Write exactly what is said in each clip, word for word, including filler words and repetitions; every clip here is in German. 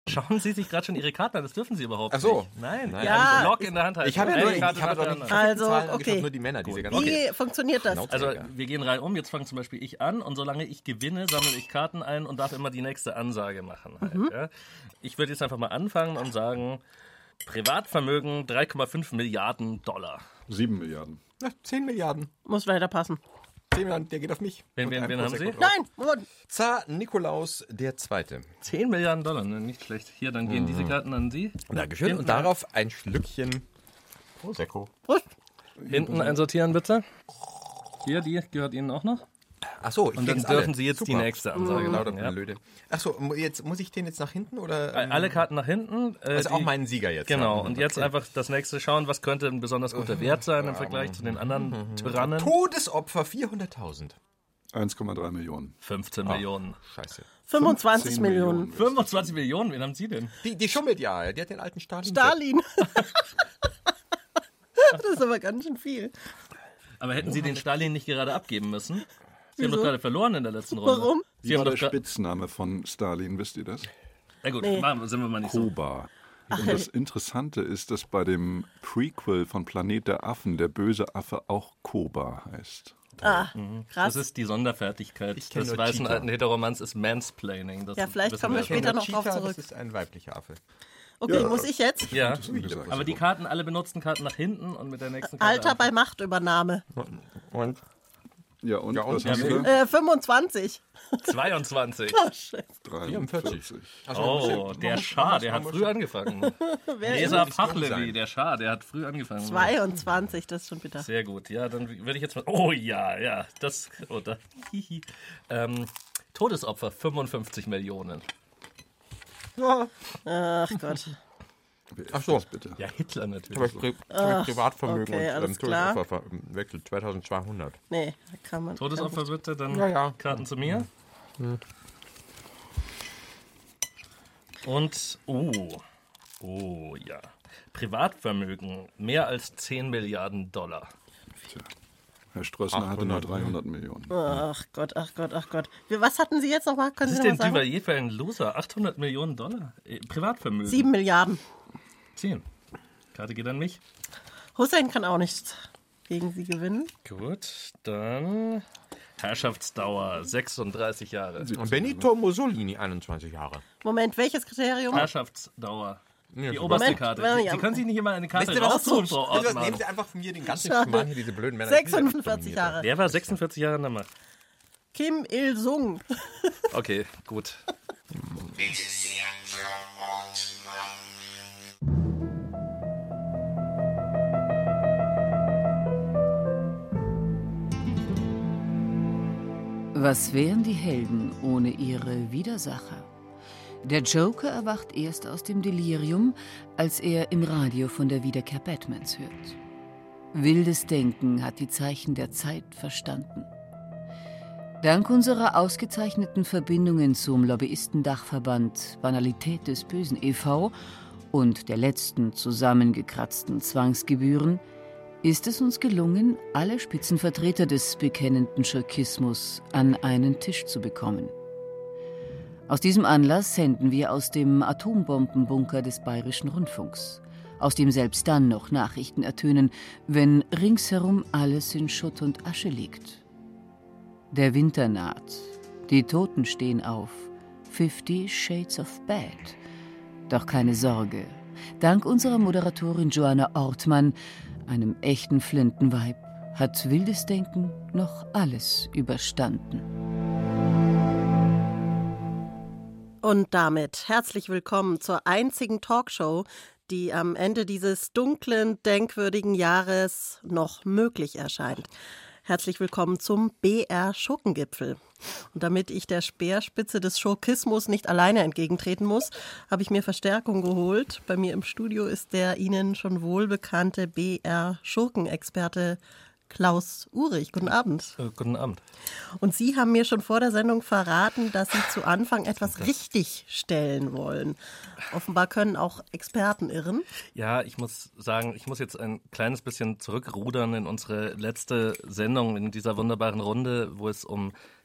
Schauen Sie sich gerade schon Ihre Karten an, das dürfen Sie überhaupt Ach so. nicht. Nein, Nein. ja, Ja, Block in der Hand halten. Ich habe ja Eine nur, ich Karte habe nach doch der nicht anderen. Also, Zahlen okay. angeschaut, nur die Männer, diese ganzen. Wie funktioniert das? Also, wir gehen rein um. Jetzt fange zum Beispiel ich an und solange ich gewinne, sammle ich Karten ein und darf immer die nächste Ansage machen. Halt, Mhm. ja. Ich würde jetzt einfach mal anfangen und sagen, Privatvermögen drei Komma fünf Milliarden Dollar. Sieben Milliarden. Ja, zehn Milliarden. Muss leider passen. zehn Milliarden, der geht auf mich. Wen- Und wen- ein wen haben Prosecco Sie? drauf. Nein, Moment. Zar Nikolaus der Zweite. zehn Milliarden Dollar, ne? Nicht schlecht. Hier, dann gehen diese Karten an Sie. Dankeschön. Hinten Und darauf ein Schlückchen Prosecco. Prost. Hinten einsortieren, bitte. Hier, die gehört Ihnen auch noch. Ach so, ich Und dann krieg's alle. dürfen Sie jetzt Super. die nächste Ansage Lauter machen. Ja. Blöde. Ach so, mu- jetzt muss ich den jetzt nach hinten oder? ähm, Alle Karten nach hinten. Äh, Also auch die- meinen Sieger jetzt. Genau, haben. und jetzt Okay. einfach das nächste schauen, was könnte ein besonders guter Wert sein im Vergleich zu den anderen Tyrannen. Todesopfer vierhunderttausend. eins Komma drei Millionen. fünfzehn Millionen. Scheiße. fünfundzwanzig fünfzehn Millionen. Millionen. fünfundzwanzig Millionen, wen haben Sie denn? Die, die schummelt ja, die hat den alten Stalin. Stalin. Das ist aber ganz schön viel. Aber hätten Sie den Stalin nicht gerade abgeben müssen? Sie haben Wieso? doch gerade verloren in der letzten Runde. Warum? Sie Wie haben war doch der gra- Spitzname von Stalin, wisst ihr das? Na gut, Nee. machen, sind wir mal nicht so. Koba. Und das Interessante ist, dass bei dem Prequel von Planet der Affen der böse Affe auch Koba heißt. Ah, Das krass. ist die Sonderfertigkeit kenn des nur weißen Cheetah. alten Heteromans ist Mansplaining. Das Ja, vielleicht wissen kommen wir ja. später noch drauf Cheetah, zurück. Das ist ein weiblicher Affe. Okay, Ja. muss ich jetzt? Ja, gesagt. aber die Karten, alle benutzten Karten nach hinten und mit der nächsten Karte Alter bei anfangen. Machtübernahme. Und? Ja, und, Ja, und? was hast Ja, du? Äh, fünfundzwanzig. zweiundzwanzig. Oh, shit. vierundvierzig. Also Oh, der Schah, der hat früh angefangen. Leser Pachlevi, sein. der Schah, der hat früh angefangen. zweiundzwanzig, das ist schon bitter. Sehr gut, ja, dann würde ich jetzt mal. Oh ja, ja, das. Oh, da, hihi. ähm, Todesopfer fünfundfünfzig Millionen. Ja, Ach Gott. Wer ist Ach so. das bitte? Ja, Hitler aber natürlich. ich Pri Pri Privatvermögen okay, und alles ähm, klar. Todesopfer wechselt zweitausendzweihundert. Nee, da kann man. Todesopfer bitte, dann Ja, ja. Karten zu mir. Und, oh, oh ja. Privatvermögen, mehr als zehn Milliarden Dollar. Tja. Herr Strössner hatte nur achthundert dreihundert Millionen. Ach Gott, ach Gott, ach Gott. Wir- Was hatten Sie jetzt nochmal? Können Was Sie ist noch denn mal sagen? Duvalier für ein Loser? achthundert Millionen Dollar? Äh, Privatvermögen. Sieben Milliarden. zehn. Karte geht an mich. Hussein kann auch nicht gegen Sie gewinnen. Gut, dann Herrschaftsdauer sechsunddreißig Jahre. Und Benito Mussolini, einundzwanzig Jahre. Moment, welches Kriterium? Herrschaftsdauer. Die so. oberste Moment, Karte. ja, Sie, ja. Sie können sich nicht immer eine Karte Wisst ihr, was raussuchen, so- Frau Wisst ihr was, Ortmann. nehmen Sie einfach von mir den ganzen Schade. Schmarrn hier, diese blöden Männer. sechsundvierzig Jahre. Der war sechsundvierzig Jahre in der Macht. Kim Il-sung. Okay, gut. Bitte sehr, Frau Ortmann. Was wären die Helden ohne ihre Widersacher? Der Joker erwacht erst aus dem Delirium, als er im Radio von der Wiederkehr Batmans hört. Wildes Denken hat die Zeichen der Zeit verstanden. Dank unserer ausgezeichneten Verbindungen zum Lobbyistendachverband Banalität des Bösen e V und der letzten zusammengekratzten Zwangsgebühren ist es uns gelungen, alle Spitzenvertreter des bekennenden Schurkismus an einen Tisch zu bekommen. Aus diesem Anlass senden wir aus dem Atombombenbunker des Bayerischen Rundfunks, aus dem selbst dann noch Nachrichten ertönen, wenn ringsherum alles in Schutt und Asche liegt. Der Winter naht, die Toten stehen auf, Fifty Shades of Bad. Doch keine Sorge, dank unserer Moderatorin Joanna Ortmann, einem echten Flintenweib, hat wildes Denken noch alles überstanden. Und damit herzlich willkommen zur einzigen Talkshow, die am Ende dieses dunklen, denkwürdigen Jahres noch möglich erscheint. Herzlich willkommen zum B R-Schurkengipfel. Und damit ich der Speerspitze des Schurkismus nicht alleine entgegentreten muss, habe ich mir Verstärkung geholt. Bei mir im Studio ist der Ihnen schon wohlbekannte B R-Schurkenexperte Klaus Uhrig. Guten Abend. Äh, guten Abend. Und Sie haben mir schon vor der Sendung verraten, dass Sie zu Anfang etwas richtig stellen wollen. Offenbar können auch Experten irren. Ja, ich muss sagen, ich muss jetzt ein kleines bisschen zurückrudern in unsere letzte Sendung in dieser wunderbaren Runde, wo es um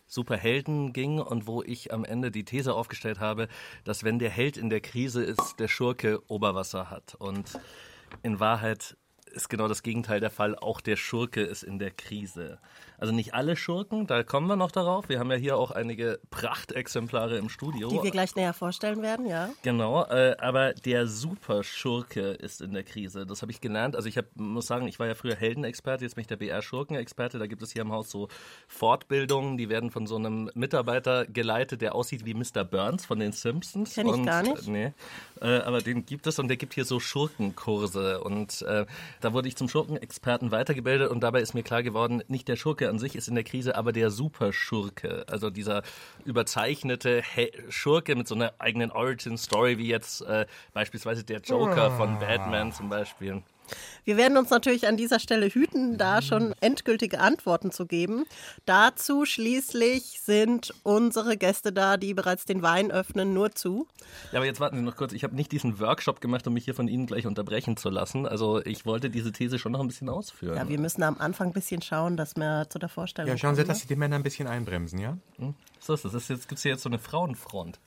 Superhelden ging und wo ich am Ende die These aufgestellt habe, dass wenn der Held in der Krise ist, der Schurke Oberwasser hat. Und in Wahrheit ist genau das Gegenteil der Fall. Auch der Schurke ist in der Krise. Also nicht alle Schurken, da kommen wir noch darauf. Wir haben ja hier auch einige Prachtexemplare im Studio. Die wir gleich näher vorstellen werden, ja. Genau, äh, aber der Superschurke ist in der Krise. Das habe ich gelernt. Also ich hab, muss sagen, ich war ja früher Heldenexperte, jetzt bin ich der B R-Schurkenexperte. Da gibt es hier im Haus so Fortbildungen, die werden von so einem Mitarbeiter geleitet, der aussieht wie Mister Burns von den Simpsons. Kenn ich und, gar nicht. Äh, nee, äh, aber den gibt es und der gibt hier so Schurkenkurse. Und äh, da wurde ich zum Schurkenexperten weitergebildet und dabei ist mir klar geworden, nicht der Schurke an sich ist in der Krise, aber der Superschurke, also dieser überzeichnete He- Schurke mit so einer eigenen Origin-Story, wie jetzt äh, beispielsweise der Joker von Batman zum Beispiel. Wir werden uns natürlich an dieser Stelle hüten, da schon endgültige Antworten zu geben. Dazu schließlich sind unsere Gäste da, die bereits den Wein öffnen, nur zu. Ja, aber jetzt warten Sie noch kurz. Ich habe nicht diesen Workshop gemacht, um mich hier von Ihnen gleich unterbrechen zu lassen. Also ich wollte diese These schon noch ein bisschen ausführen. Ja, wir müssen am Anfang ein bisschen schauen, dass wir zu der Vorstellung Ja, schauen Sie, kommen, dass Sie die Männer ein bisschen einbremsen, ja? Hm? So ist es. Das ist jetzt gibt es hier jetzt so eine Frauenfront.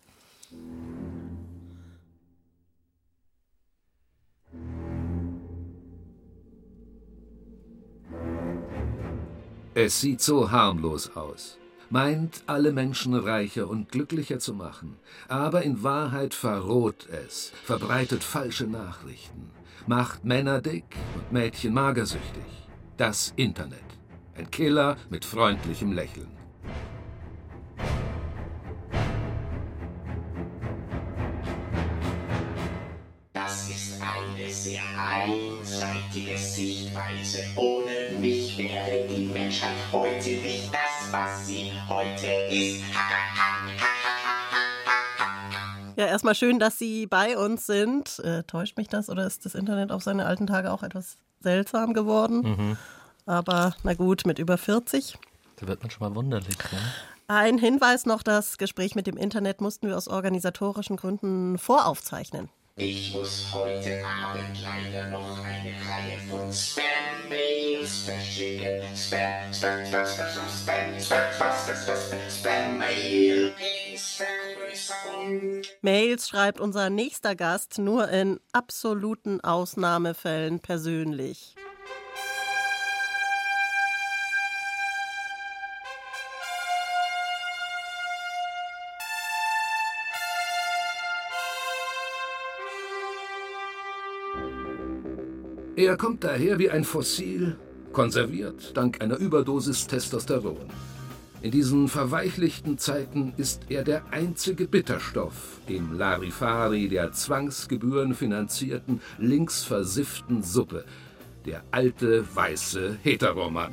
Es sieht so harmlos aus, meint, alle Menschen reicher und glücklicher zu machen. Aber in Wahrheit verroht es, verbreitet falsche Nachrichten, macht Männer dick und Mädchen magersüchtig. Das Internet. Ein Killer mit freundlichem Lächeln. Das ist eine sehr einseitige Sichtweise. Ohne mich wäre die Menschheit heute nicht das, was sie heute ist. Ja, erstmal schön, dass Sie bei uns sind. Äh, täuscht mich das oder ist das Internet auf seine alten Tage auch etwas seltsam geworden? Mhm. Aber na gut, mit über vierzig. Da wird man schon mal wunderlich. Ne? Ein Hinweis noch, das Gespräch mit dem Internet mussten wir aus organisatorischen Gründen voraufzeichnen. Ich muss heute Abend leider noch eine Reihe von Spam-Mails verschicken. Spam, Spam, Spam, Spam, Spam, Spam, Spam, Spam, Spam-Mail. Mails schreibt unser nächster Gast nur in absoluten Ausnahmefällen persönlich. Er kommt daher wie ein Fossil, konserviert dank einer Überdosis Testosteron. In diesen verweichlichten Zeiten ist er der einzige Bitterstoff im Larifari der zwangsgebührenfinanzierten, linksversifften Suppe. Der alte, weiße Heteromann.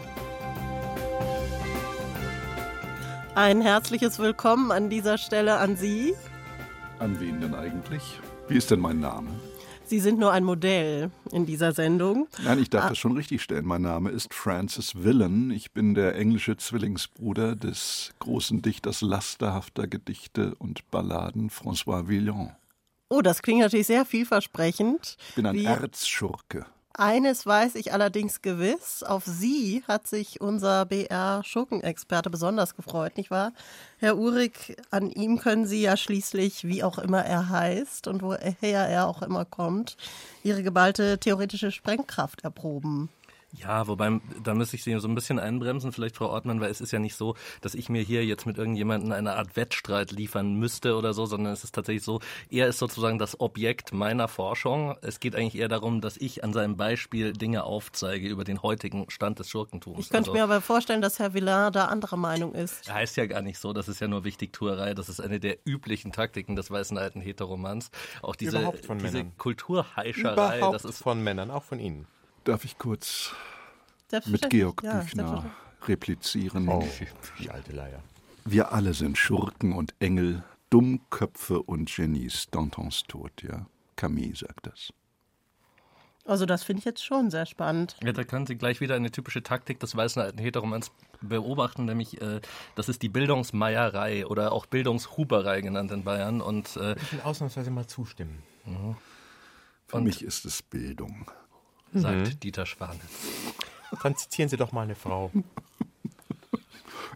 Ein herzliches Willkommen an dieser Stelle an Sie. An wen denn eigentlich? Wie ist denn mein Name? Sie sind nur ein Modell in dieser Sendung. Nein, ich darf das schon richtig stellen. Mein Name ist Francis Villan. Ich bin der englische Zwillingsbruder des großen Dichters lasterhafter Gedichte und Balladen François Villon. Oh, das klingt natürlich sehr vielversprechend. Ich bin ein Wie- Erzschurke. Eines weiß ich allerdings gewiss, auf Sie hat sich unser B R-Schurkenexperte besonders gefreut, nicht wahr? Herr Uhrig, an ihm können Sie ja schließlich, wie auch immer er heißt und woher er auch immer kommt, Ihre geballte theoretische Sprengkraft erproben. Ja, wobei, da müsste ich Sie so ein bisschen einbremsen, vielleicht Frau Ortmann, weil es ist ja nicht so, dass ich mir hier jetzt mit irgendjemandem eine Art Wettstreit liefern müsste oder so, sondern es ist tatsächlich so, er ist sozusagen das Objekt meiner Forschung. Es geht eigentlich eher darum, dass ich an seinem Beispiel Dinge aufzeige über den heutigen Stand des Schurkentums. Ich könnte Also, mir aber vorstellen, dass Herr Villain da anderer Meinung ist. heißt ja gar nicht so, das ist ja nur Wichtigtuerei, das ist eine der üblichen Taktiken des weißen alten Heteromans. Auch diese, Überhaupt von diese Männern. Kulturheischerei, Überhaupt das ist von Männern, auch von Ihnen. Darf ich kurz mit Selbstverständlich. Georg Ja, Büchner selbstverständlich. replizieren? Oh, die alte Leier. Wir alle sind Schurken und Engel, Dummköpfe und Genies. Dantons Tod, ja. Camus sagt das. Also das finde ich jetzt schon sehr spannend. Ja, da können Sie gleich wieder eine typische Taktik des weißen alten Heteromans beobachten, nämlich äh, das ist die Bildungsmeierei oder auch Bildungshuberei genannt in Bayern. Und äh, Ich will ausnahmsweise mal zustimmen. Für Und- mich ist es Bildung. sagt Dieter Schwanitz. Dann zitieren Sie doch mal eine Frau.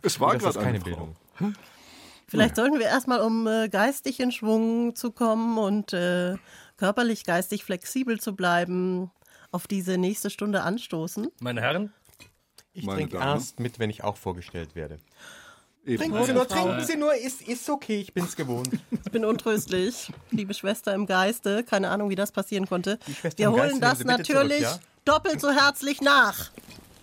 Es war Das ist gerade eine keine Frau. Bildung. Vielleicht sollten wir erstmal, um äh, geistig in Schwung zu kommen und äh, körperlich, geistig flexibel zu bleiben, auf diese nächste Stunde anstoßen. Meine Herren, Ich Meine trinke Damen. erst mit, wenn ich auch vorgestellt werde. Eben. Trinken Sie nur, trinken Sie nur, ist, ist okay, ich bin's gewohnt. Ich bin untröstlich, liebe Schwester im Geiste. Keine Ahnung, wie das passieren konnte. Schwester Wir im Geiste, holen nehmen das Sie bitte natürlich zurück, doppelt so herzlich nach.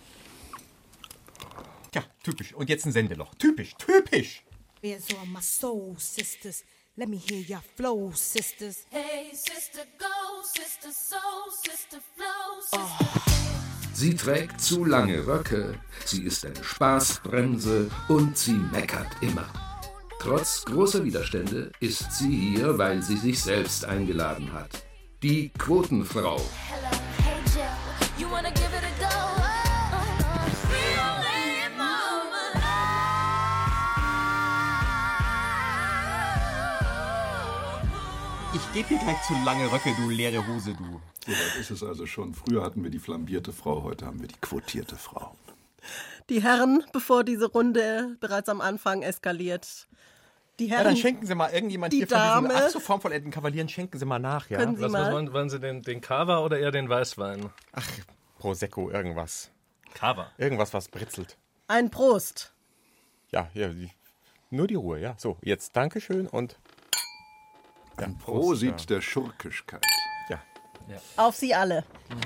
Tja, typisch. Und jetzt ein Sendeloch. Typisch, typisch. Bears on my soul, sisters. Let me hear your flow, sisters. Hey, sister, go, sister, soul, sister, flow, sister. Sie trägt zu lange Röcke, sie ist eine Spaßbremse und sie meckert immer. Trotz großer Widerstände ist sie hier, weil sie sich selbst eingeladen hat. Die Quotenfrau. Hello, hey Joe, you wanna give it a go? Oh, really, mama. Ich gebe dir gleich zu lange Röcke, du leere Hose, du. So weit ist es also schon. Früher hatten wir die flambierte Frau, heute haben wir die quotierte Frau. Die Herren, bevor diese Runde bereits am Anfang eskaliert. Die Ja, Herren, dann schenken Sie mal irgendjemand Die hier von Dame. diesen ach so formvollendeten Kavalieren, schenken Sie mal nach, ja? Können Sie was, was mal. wollen, wollen Sie denn, den Cava oder eher den Weißwein? Ach, Prosecco, irgendwas. Cava. Irgendwas, was britzelt. ein Prost. Ja, ja, die, nur die Ruhe, ja. So, jetzt Dankeschön und Ein Prosit der Schurkischkeit. ja. Auf Sie alle.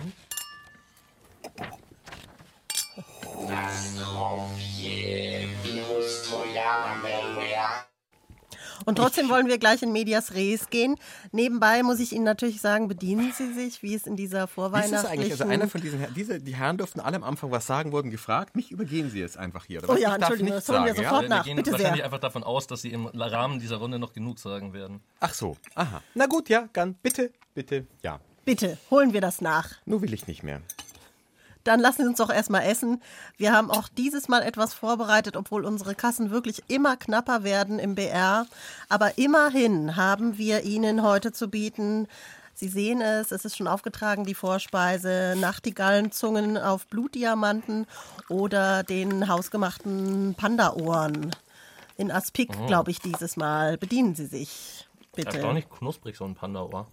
Und trotzdem wollen wir gleich in Medias Res gehen. Nebenbei muss ich Ihnen natürlich sagen, bedienen Sie sich, wie es in dieser Wie ist das vorweihnachtlichen... eigentlich? Also einer von diesen Herren, diese, die Herren durften alle am Anfang was sagen, wurden gefragt. Mich übergehen Sie jetzt einfach hier. Oder Oh was? ja, Ich darf Entschuldigung, nichts das holen wir sagen, sofort ja? Wir nach. gehen Bitte wahrscheinlich sehr. einfach davon aus, dass Sie im Rahmen dieser Runde noch genug sagen werden. Ach so, aha. Na gut, ja, dann bitte, bitte, ja. Bitte, holen wir das nach. Nur will ich nicht mehr. Dann lassen Sie uns doch erstmal essen. Wir haben auch dieses Mal etwas vorbereitet, obwohl unsere Kassen wirklich immer knapper werden im B R. Aber immerhin haben wir Ihnen heute zu bieten, Sie sehen es, es ist schon aufgetragen, die Vorspeise, Nachtigallenzungen auf Blutdiamanten oder den hausgemachten Panda-Ohren. In Aspik, glaube ich, dieses Mal. Bedienen Sie sich, bitte. Erstaunlich knusprig, so ein Panda-Ohr.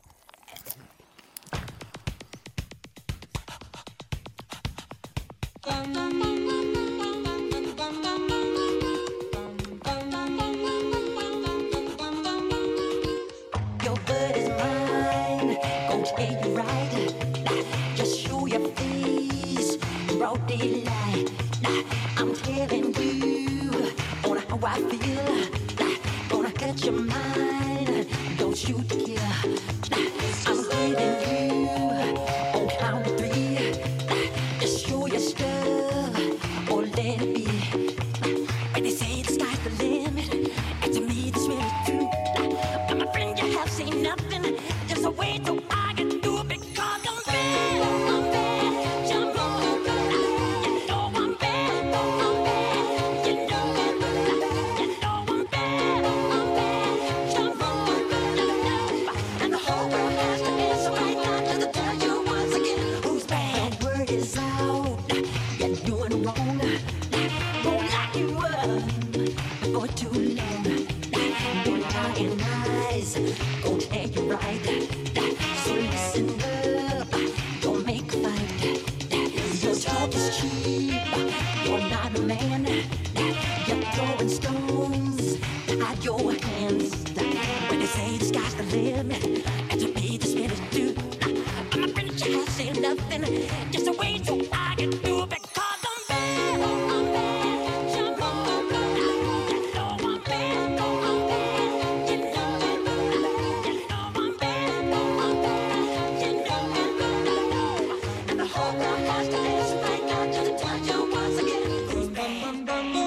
Your bird is mine, gon' take you right. Nah, just show your face, broad daylight. Nah, I'm telling you on how I feel. Nah, gonna catch your mind, don't shoot to kill. Nah, I'm hitting you on count of three. Nah, just show your stuff or let it be. Nah, when they say the sky's the limit, and to me this really true. But my friend, you have seen nothing. Just a way to I can do because I'm bad. I'm bad. Jump on. You know I'm bad. I'm bad. You know it. You know I'm bad. I'm bad. Jump on. You know. And the whole world has to answer right now just to tell you once again who's bad. The word is out. You're doing wrong. Won't lock you up for too long. Don't lie in eyes, gon' tell you right. So listen up, don't make a fight. Your talk is cheap, you're not a man. You're throwing stones to hide your hands. When they say the sky's the limit, and to me this minute too. I'm a friend, you have seen nothing. Just a way so I can do because I'm bad. I'm bad. Jump on. You know I'm bad. I'm bad. You know it. You know I'm bad. I'm bad. You know it. And the whole world has to answer right now just to tell you once again who's bad.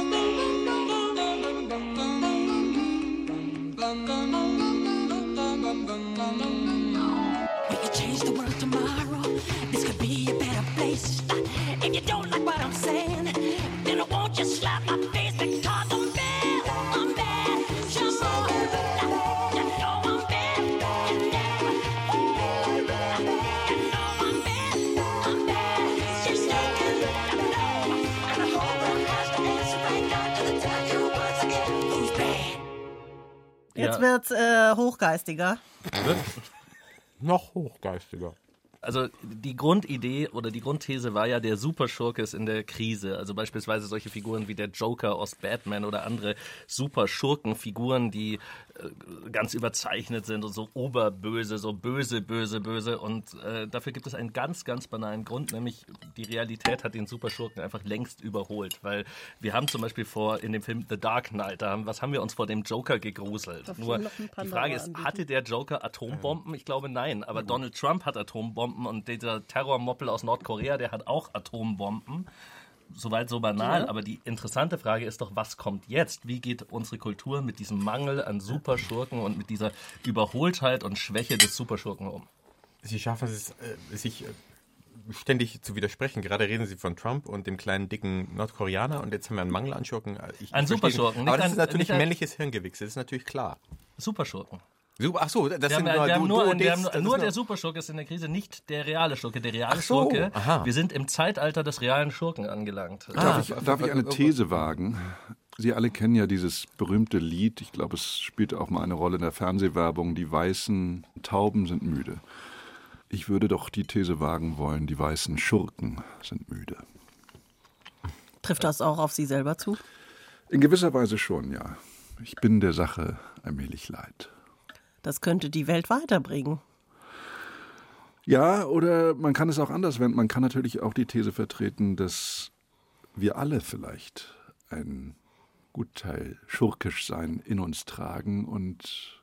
We could change the world tomorrow. This could be a better place. If you don't like what I'm saying, then I won't just slap my face because I'm bad. I'm bad. Jump on. You know I'm bad. You know. You know I'm bad. I'm bad. You know. And the whole world has to answer right now to the Jetzt wird's äh, hochgeistiger. Noch hochgeistiger. Also die Grundidee oder die Grundthese war ja, der Superschurke ist in der Krise. Also beispielsweise solche Figuren wie der Joker aus Batman oder andere Superschurkenfiguren, die äh, ganz überzeichnet sind und so oberböse, so böse, böse, böse. Und äh, dafür gibt es einen ganz, ganz banalen Grund, nämlich die Realität hat den Superschurken einfach längst überholt. Weil wir haben zum Beispiel vor in dem Film The Dark Knight, da haben, was haben wir uns vor dem Joker gegruselt? Darf Nur ich noch ein paar die Frage Namen ist, anbieten? hatte der Joker Atombomben? Ich glaube nein, aber Donald Trump hat Atombomben und dieser Terrormoppel aus Nordkorea, der hat auch Atombomben. Soweit so banal, Ja. aber die interessante Frage ist doch, was kommt jetzt? Wie geht unsere Kultur mit diesem Mangel an Superschurken und mit dieser Überholtheit und Schwäche des Superschurken um? Sie schaffen es, äh, sich äh, ständig zu widersprechen. Gerade reden Sie von Trump und dem kleinen, dicken Nordkoreaner und jetzt haben wir einen Mangel an Schurken. Ich, Ein ich verstehe- Superschurken, nicht Aber das ein- ist natürlich nicht ein- ein männliches Hirngewichse, das ist natürlich klar. Superschurken. Super, ach so, das Wir sind haben, wir haben nur, du, wir haben, das ist nur der Superschurke ist in der Krise, nicht der reale Schurke. Der reale Ach so, Schurke, aha. wir sind im Zeitalter des realen Schurken angelangt. Darf, ich, darf ich eine These wagen? Sie alle kennen ja dieses berühmte Lied, ich glaube, es spielt auch mal eine Rolle in der Fernsehwerbung, die weißen Tauben sind müde. Ich würde doch die These wagen wollen, die weißen Schurken sind müde. Trifft das auch auf Sie selber zu? In gewisser Weise schon, ja. Ich bin der Sache allmählich leid. Das könnte die Welt weiterbringen. Ja, oder man kann es auch anders wenden. Man kann natürlich auch die These vertreten, dass wir alle vielleicht ein Gutteil Schurkischsein in uns tragen und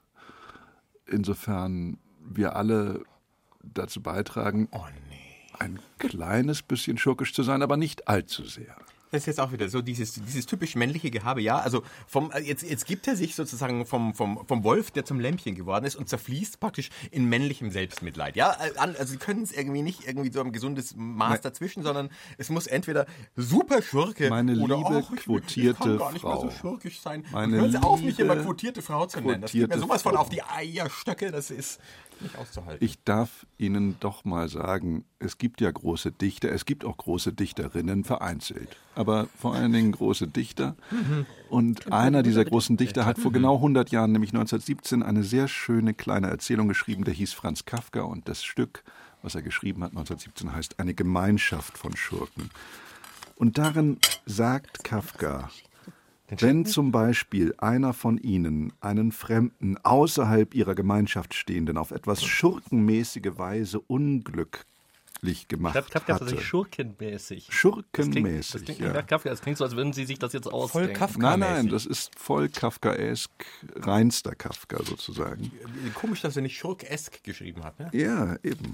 insofern wir alle dazu beitragen, Oh nee. ein kleines bisschen schurkisch zu sein, aber nicht allzu sehr. Das ist jetzt auch wieder so dieses, dieses typisch männliche Gehabe, ja. Also vom, jetzt, jetzt gibt er sich sozusagen vom, vom, vom Wolf, der zum Lämpchen geworden ist und zerfließt praktisch in männlichem Selbstmitleid. Ja, also Sie können es irgendwie nicht irgendwie so ein gesundes Maß Nein. dazwischen, sondern es muss entweder super Schurke Meine oder liebe auch, ich, quotierte ich kann gar nicht Frau. mehr so schurkisch sein. Meine Hören Sie auf, mich liebe immer quotierte Frau zu nennen. Das geht mir quotierte sowas von Frau. auf die Eierstöcke, das ist nicht auszuhalten. Ich darf Ihnen doch mal sagen, es gibt ja große Dichter, es gibt auch große Dichterinnen, vereinzelt. Aber vor allen Dingen große Dichter. Und einer dieser großen Dichter hat vor genau hundert Jahren, nämlich neunzehnhundertsiebzehn, eine sehr schöne kleine Erzählung geschrieben, der hieß Franz Kafka. Und das Stück, was er geschrieben hat neunzehnhundertsiebzehn, heißt Eine Gemeinschaft von Schurken. Und darin sagt Kafka, wenn zum Beispiel einer von Ihnen einen Fremden außerhalb Ihrer Gemeinschaft stehenden auf etwas schurkenmäßige Weise unglücklich gemacht Kafka ist hatte. tatsächlich schurkenmäßig. Schurkenmäßig, Das klingt, das klingt ja. nicht nach Kafka, das klingt so, als würden Sie sich das jetzt ausdenken. Kafka. Nein, nein, mäßig. das ist voll Kafkaesk, reinster Kafka sozusagen. Komisch, dass er nicht schurkesk geschrieben hat, ne? Ja, eben.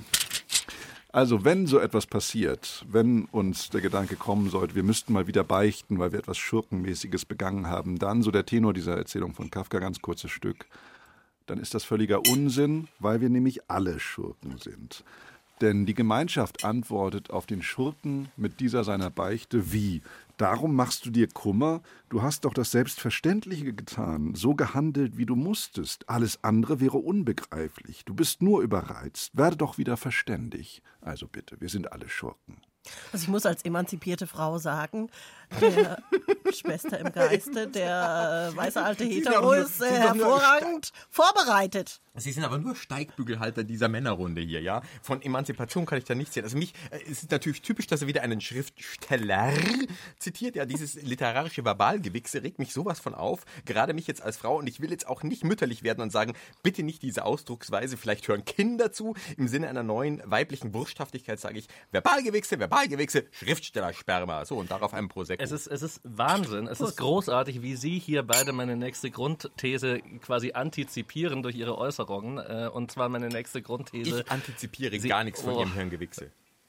Also wenn so etwas passiert, wenn uns der Gedanke kommen sollte, wir müssten mal wieder beichten, weil wir etwas Schurkenmäßiges begangen haben, dann, so der Tenor dieser Erzählung von Kafka, ganz kurzes Stück, dann ist das völliger Unsinn, weil wir nämlich alle Schurken sind. Denn die Gemeinschaft antwortet auf den Schurken mit dieser seiner Beichte wie: Darum machst du dir Kummer? Du hast doch das Selbstverständliche getan, so gehandelt, wie du musstest. Alles andere wäre unbegreiflich. Du bist nur überreizt. Werde doch wieder verständig. Also bitte, wir sind alle Schurken. Also ich muss als emanzipierte Frau sagen, der Schwester im Geiste, der äh, weiße alte sind Hetero doch nur- ist äh, sind doch nur hervorragend vorbereitet. Sie sind aber nur Steigbügelhalter dieser Männerrunde hier, ja? Von Emanzipation kann ich da nichts sehen. Also mich, äh, es ist natürlich typisch, dass er wieder einen Schriftsteller zitiert. Ja, dieses literarische Verbalgewichse regt mich sowas von auf. Gerade mich jetzt als Frau. Und ich will jetzt auch nicht mütterlich werden und sagen, bitte nicht diese Ausdrucksweise. Vielleicht hören Kinder zu. Im Sinne einer neuen weiblichen Wursthaftigkeit sage ich, Verbalgewichse, Verbalgewichse, Schriftstellersperma. So, und darauf ein Prosecco. Es ist, es ist Wahnsinn, es ist großartig, wie Sie hier beide meine nächste Grundthese quasi antizipieren durch Ihre Äußerungen. Äh, und zwar meine nächste Grundthese. ich antizipiere Sie- gar nichts von oh. Ihrem Hirngewichse.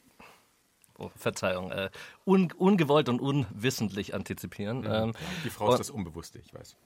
Oh, Verzeihung. Äh, un, ungewollt und unwissentlich antizipieren. Ähm, Die Frau ist das Unbewusste, ich weiß.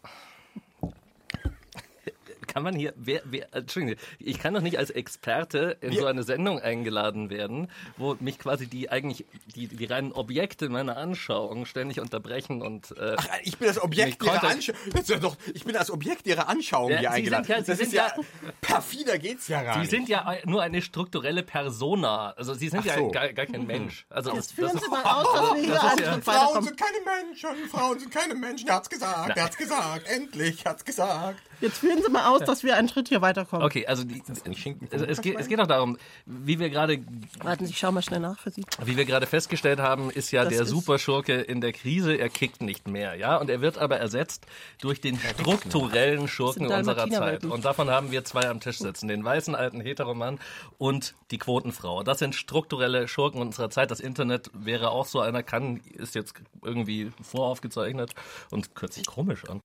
Kann man hier, wer, wer, Entschuldigung, ich kann doch nicht als Experte in so eine Sendung eingeladen werden, wo mich quasi die eigentlich, die, die reinen Objekte meiner Anschauung ständig unterbrechen und, äh, Ach, ich bin das Objekt Mich Ihrer konnte- Anschauung. Das ist ja doch, ich bin das Objekt Ihrer Anschauung Ja, hier Sie eingeladen. sind ja- Sie das sind ist ja, ja- perfider geht's ja gar Sie nicht. sind ja nur eine strukturelle Persona. Also Sie sind Ach ja so. gar, gar kein Mensch. Also das, Führen das Sie ist, mal aus, dass wir hier das ist einen ja- Schritt Frauen weiterkommen. sind keine Menschen, Frauen sind keine Menschen. Er hat's gesagt, er hat's gesagt, endlich, er hat's gesagt. Jetzt führen Sie mal aus, dass wir einen Schritt hier weiterkommen. Okay, also die, es, es, geht, es geht auch darum, wie wir gerade Warten Sie, ich schau mal schnell nach für Sie. Wie wir gerade festgestellt haben, ist ja Das der ist- Superschurke in der Krise, er kickt nicht mehr, ja, und er wird aber ersetzt durch den strukturellen Schurken Das sind unserer Zeit. Dalmatinerwelpen. Und davon haben wir zwei am Tisch sitzen, den weißen alten Heteromann und die Quotenfrau. Das sind strukturelle Schurken unserer Zeit. Das Internet wäre auch so einer, kann, ist jetzt irgendwie voraufgezeichnet und hört sich komisch an.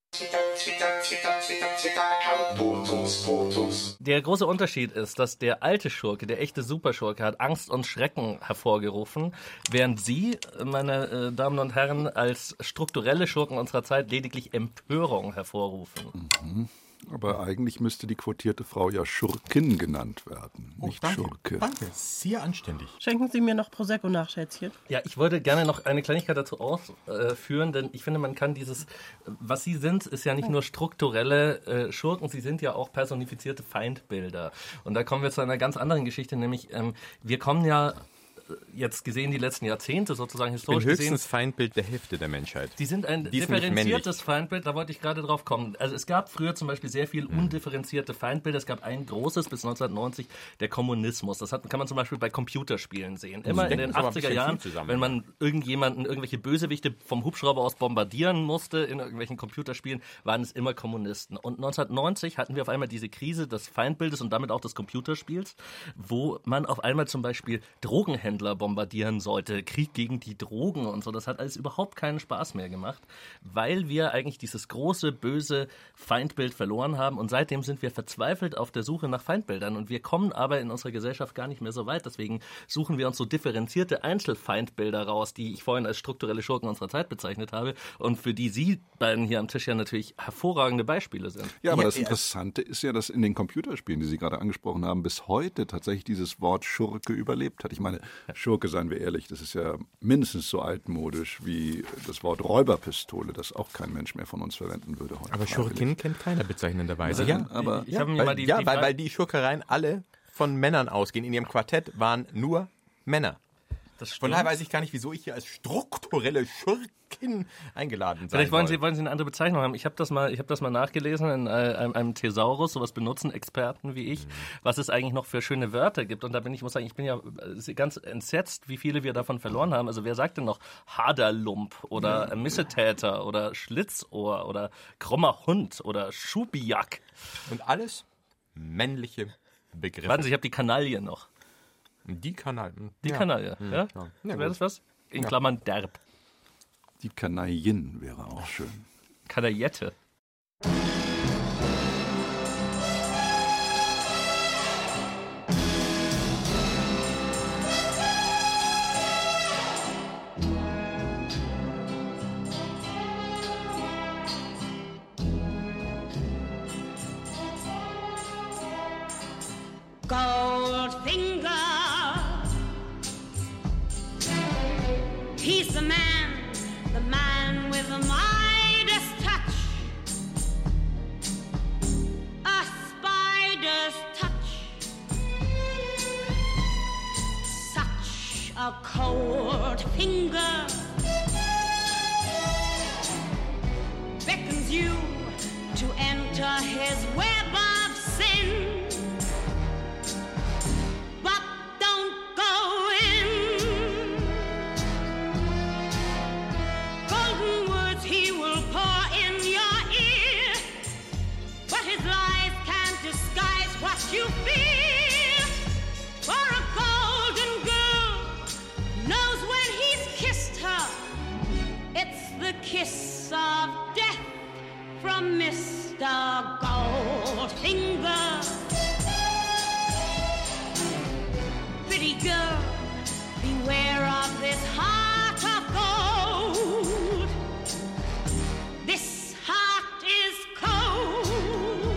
Der große Unterschied ist, dass der alte Schurke, der echte Superschurke, hat Angst und Schrecken hervorgerufen, während Sie, meine äh, Damen und Herren, als strukturelle Schurken unserer Zeit lediglich Empörung hervorrufen. Mhm. Aber eigentlich müsste die quotierte Frau ja Schurkin genannt werden, nicht danke. Schurke. Danke, sehr anständig. Schenken Sie mir noch Prosecco nach, Schätzchen. Ja, ich wollte gerne noch eine Kleinigkeit dazu ausführen, denn ich finde, man kann dieses, was Sie sind, ist ja nicht nur strukturelle äh, Schurken, Sie sind ja auch personifizierte Feindbilder. Und da kommen wir zu einer ganz anderen Geschichte, nämlich ähm, wir kommen ja jetzt gesehen die letzten Jahrzehnte sozusagen Ich bin historisch gesehen. höchstens Feindbild der Hälfte der Menschheit. Die sind ein Die ist nämlich differenziertes Feindbild, da wollte ich gerade drauf kommen. Also es gab früher zum Beispiel sehr viel undifferenzierte Feindbilder. Es gab ein großes bis neunzehnhundertneunzig, der Kommunismus. Das hat, kann man zum Beispiel bei Computerspielen sehen. Immer in denken den Sie aber ein achtziger bisschen Jahren, viel zusammen. wenn man irgendjemanden, irgendwelche Bösewichte vom Hubschrauber aus bombardieren musste in irgendwelchen Computerspielen, waren es immer Kommunisten. Und neunzehnhundertneunzig hatten wir auf einmal diese Krise des Feindbildes und damit auch des Computerspiels, wo man auf einmal zum Beispiel Drogenhändler bombardieren sollte, Krieg gegen die Drogen und so. Das hat alles überhaupt keinen Spaß mehr gemacht, weil wir eigentlich dieses große, böse Feindbild verloren haben und seitdem sind wir verzweifelt auf der Suche nach Feindbildern und wir kommen aber in unserer Gesellschaft gar nicht mehr so weit. Deswegen suchen wir uns so differenzierte Einzelfeindbilder raus, die ich vorhin als strukturelle Schurken unserer Zeit bezeichnet habe und für die Sie beiden hier am Tisch ja natürlich hervorragende Beispiele sind. Ja, aber Ja, das ja. Interessante ist ja, dass in den Computerspielen, die Sie gerade angesprochen haben, bis heute tatsächlich dieses Wort Schurke überlebt hat. Ich meine, Schurke, seien wir ehrlich, das ist ja mindestens so altmodisch wie das Wort Räuberpistole, das auch kein Mensch mehr von uns verwenden würde heute. Aber freiwillig. Schurkin kennt keiner bezeichnenderweise. Ja, aber Ich habe mir Weil, mal die, ja, die weil, Fra- weil die Schurkereien alle von Männern ausgehen. In ihrem Quartett waren nur Männer. das Von stimmt. daher weiß ich gar nicht, wieso ich hier als strukturelle Schurkin eingeladen sein Vielleicht wollen soll. Sie, wollen Sie eine andere Bezeichnung haben. Ich habe das mal, ich habe das mal nachgelesen in äh, einem, einem Thesaurus. Sowas benutzen Experten wie ich, was es eigentlich noch für schöne Wörter gibt. Und da bin ich, muss sagen, ich bin ja äh, ganz entsetzt, wie viele wir davon verloren haben. Also wer sagt denn noch Haderlump oder ja. Missetäter oder Schlitzohr oder krummer Hund oder Schubiak? Und alles männliche Begriffe. Warten Sie, ich habe die Kanaille noch. Die Kanal. Die ja. Kanaille, ja? Ja, Wäre gut. das was? In Klammern derb. die Kanaillen wäre auch schön. Kanaillette. Goldfinger, he's the man, the man with the Midas touch, a spider's touch, such a cold finger beckons you to enter his web of sin. But don't go in. Golden words he will pour in your ear, but his lies can't disguise what you feel. For a golden girl knows when he's kissed her, it's the kiss of death from Mister Goldfinger. Pretty girl, beware of this heart of gold. This heart is cold.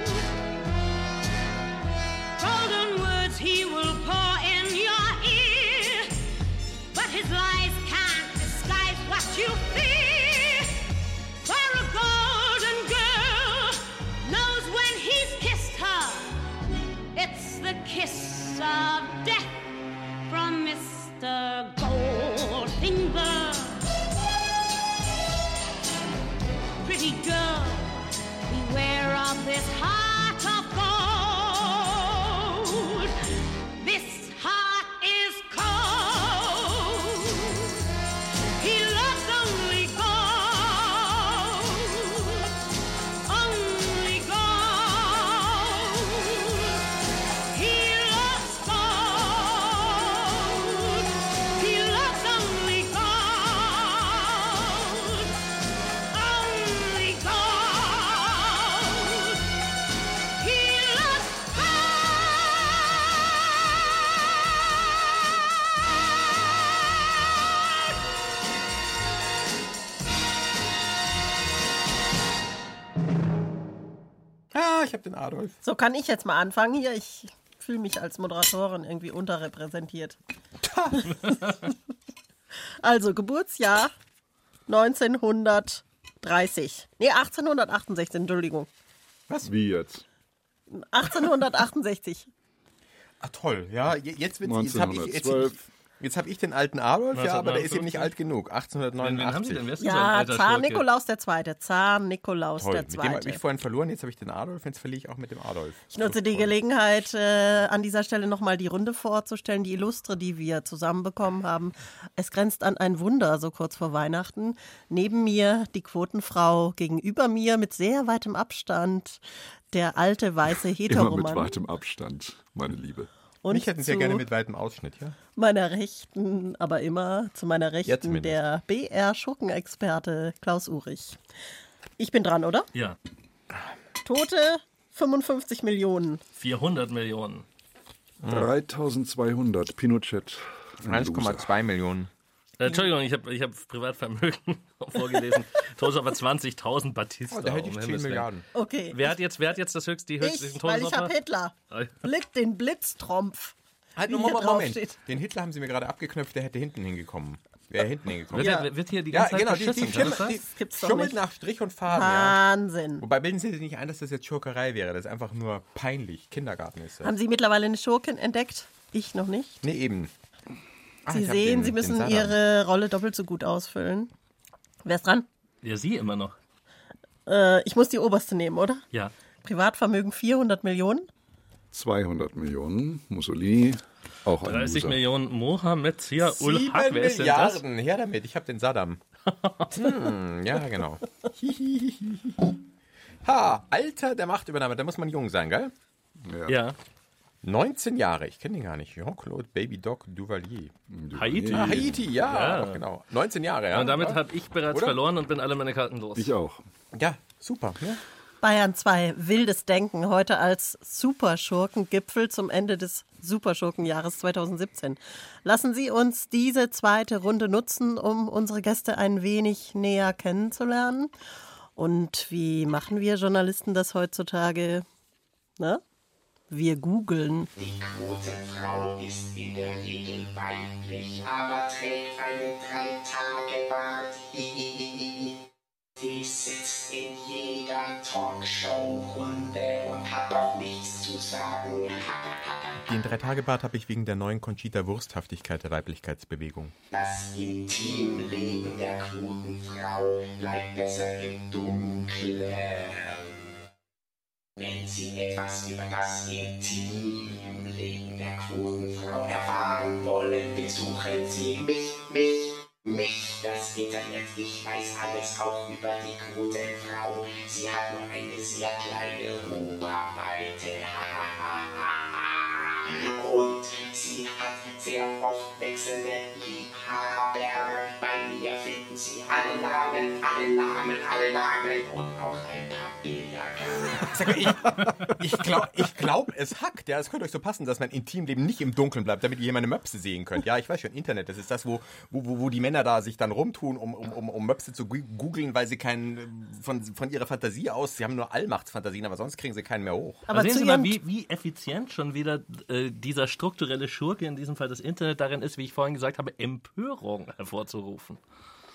Golden words he will pour in your ear, but his lies can't disguise what you fear. For a golden girl knows when he's kissed her, it's the kiss of death from Mister Goldfinger. Pretty girl, beware of this heart of gold. This heart is cold. He loves only gold, only gold. He loves gold. He loves only gold, only gold. He loves Ah, ich habe den Adolf. So, kann ich jetzt mal anfangen hier? Ich fühle mich als Moderatorin irgendwie unterrepräsentiert. Also, Geburtsjahr neunzehnhundertdreißig. Nee, achtzehnhundertachtundsechzig, Entschuldigung. Wie jetzt? achtzehnhundertachtundsechzig. Ah, toll. Ja, je- jetzt wird jetzt habe ich, jetzt, neunzehnhundertzwölf. jetzt hab ich den alten Adolf, ja, aber der ist eben nicht neunzehnhundertfünfzig. alt genug. Wen, wen haben Sie achtzehnhundertneunundachtzig. denn? Wer ist denn so ein Ja, alter Zar Schurke? Nikolaus der Zweite. Zar Nikolaus Toll. der Mit dem habe ich Zweite. vorhin verloren, jetzt habe ich den Adolf, jetzt verliere ich auch mit dem Adolf. Ich nutze die Gelegenheit, äh, an dieser Stelle nochmal die Runde vorzustellen, die Illustre, die wir zusammenbekommen haben. Es grenzt an ein Wunder, so kurz vor Weihnachten. Neben mir die Quotenfrau, gegenüber mir mit sehr weitem Abstand der alte weiße Immer mit Heteromann. weitem Abstand, meine Liebe. Und Mich hätten Sie ja zu gerne mit weitem Ausschnitt, ja? meiner Rechten, aber immer zu meiner Rechten zumindest. der B R-Schurkenexperte Klaus Urich. Ich bin dran, oder? Ja, Tote fünfundfünfzig Millionen. vierhundert Millionen. dreitausendzweihundert, Pinochet. ein eins Komma Loser. zwei Millionen. Äh, Entschuldigung, ich habe ich hab Privatvermögen vorgelesen. Todes aber zwanzigtausend Batista. Oh, da hätte ich um zehn Himmels Willen. Milliarden. Okay. Wer hat jetzt, wer hat jetzt das höchste, die höchsten Ich, weil ich Todesopfer? habe Hitler. Blick den Blitztrompf. Halt, Wie Moment, hier drauf Moment. steht. Den Hitler haben Sie mir gerade abgeknöpft, der hätte hinten hingekommen. Wäre hinten hingekommen. Wird, Ja. er- wird hier die Ja, ganze Zeit genau, die, die, beschissen, kann das Stimme, sein? die gibt's doch schummelt nicht. nach Strich und Faden, ja. Wahnsinn. Wobei bilden Sie sich nicht ein, dass das jetzt Schurkerei wäre. Das ist einfach nur peinlich. Kindergarten ist das. Haben Sie mittlerweile eine Schurkin entdeckt? Ich noch nicht. Nee, eben. Ah, Sie ich hab sehen, den- Sie den müssen Saddam. Ihre Rolle doppelt so gut ausfüllen. Wer ist dran? Ja, Sie immer noch. Äh, ich muss die oberste nehmen, oder? Ja. Privatvermögen vierhundert Millionen. zweihundert Millionen, Mussolini, auch ein dreißig Loser. Millionen Mohammed Zia ul Sieben Haq. Wer ist denn das? Milliarden. Her damit. Ich habe den Saddam. hm, ja, genau. ha, Alter der Machtübernahme. Da muss man jung sein, gell? Ja. neunzehn Jahre. Ich kenne den gar nicht. Jean-Claude Baby Doc Duvalier. Haiti. Ah, Haiti, ja. Ja. Doch, genau. neunzehn Jahre, ja. Und damit ja. habe ich bereits Oder? verloren und bin alle meine Karten los. Ich auch. Ja, super. Ja. Bayern zwei, wildes Denken, heute als Superschurkengipfel zum Ende des Superschurkenjahres zweitausendsiebzehn. Lassen Sie uns diese zweite Runde nutzen, um unsere Gäste ein wenig näher kennenzulernen. Und wie machen wir Journalisten das heutzutage? Ne? Wir googeln. Die Quotenfrau ist in der Regel weiblich, aber trägt einen Drei-Tage-Bart. Die sitzt in jeder Talkshow-Runde und hat auch nichts zu sagen. Den Drei-Tage-Bart habe ich wegen der neuen Conchita-Wursthaftigkeit der Weiblichkeitsbewegung. Das Intimleben der Quotenfrau bleibt besser im Dunkeln. Wenn Sie etwas über das Intimleben der Quotenfrau erfahren wollen, besuchen Sie mich, mich, mich, das Internet. Ich weiß alles auch über die Quotenfrau. Sie hat nur eine sehr kleine Ruheweite. Und sie hat sehr oft wechselnde Liebhaber. Bei mir finden Sie alle Namen, alle Namen, alle Namen und auch ein paar Bilder. Sag mal, ich, ich glaube, ich glaub, es hackt. Ja, es könnte euch so passen, dass mein Intimleben nicht im Dunkeln bleibt, damit ihr hier meine Möpse sehen könnt. Ja, ich weiß schon, Internet, das ist das, wo, wo, wo- wo die Männer da sich dann rumtun, um, um, um, um Möpse zu gu- googeln, weil sie keinen, von, von ihrer Fantasie aus, sie haben nur Allmachtsfantasien, aber sonst kriegen sie keinen mehr hoch. Aber Aber sehen zu Sie mal, Ihrem wie, wie effizient schon wieder äh, dieser strukturelle Schurke, in diesem Fall das Internet, darin ist, wie ich vorhin gesagt habe, Empörung hervorzurufen.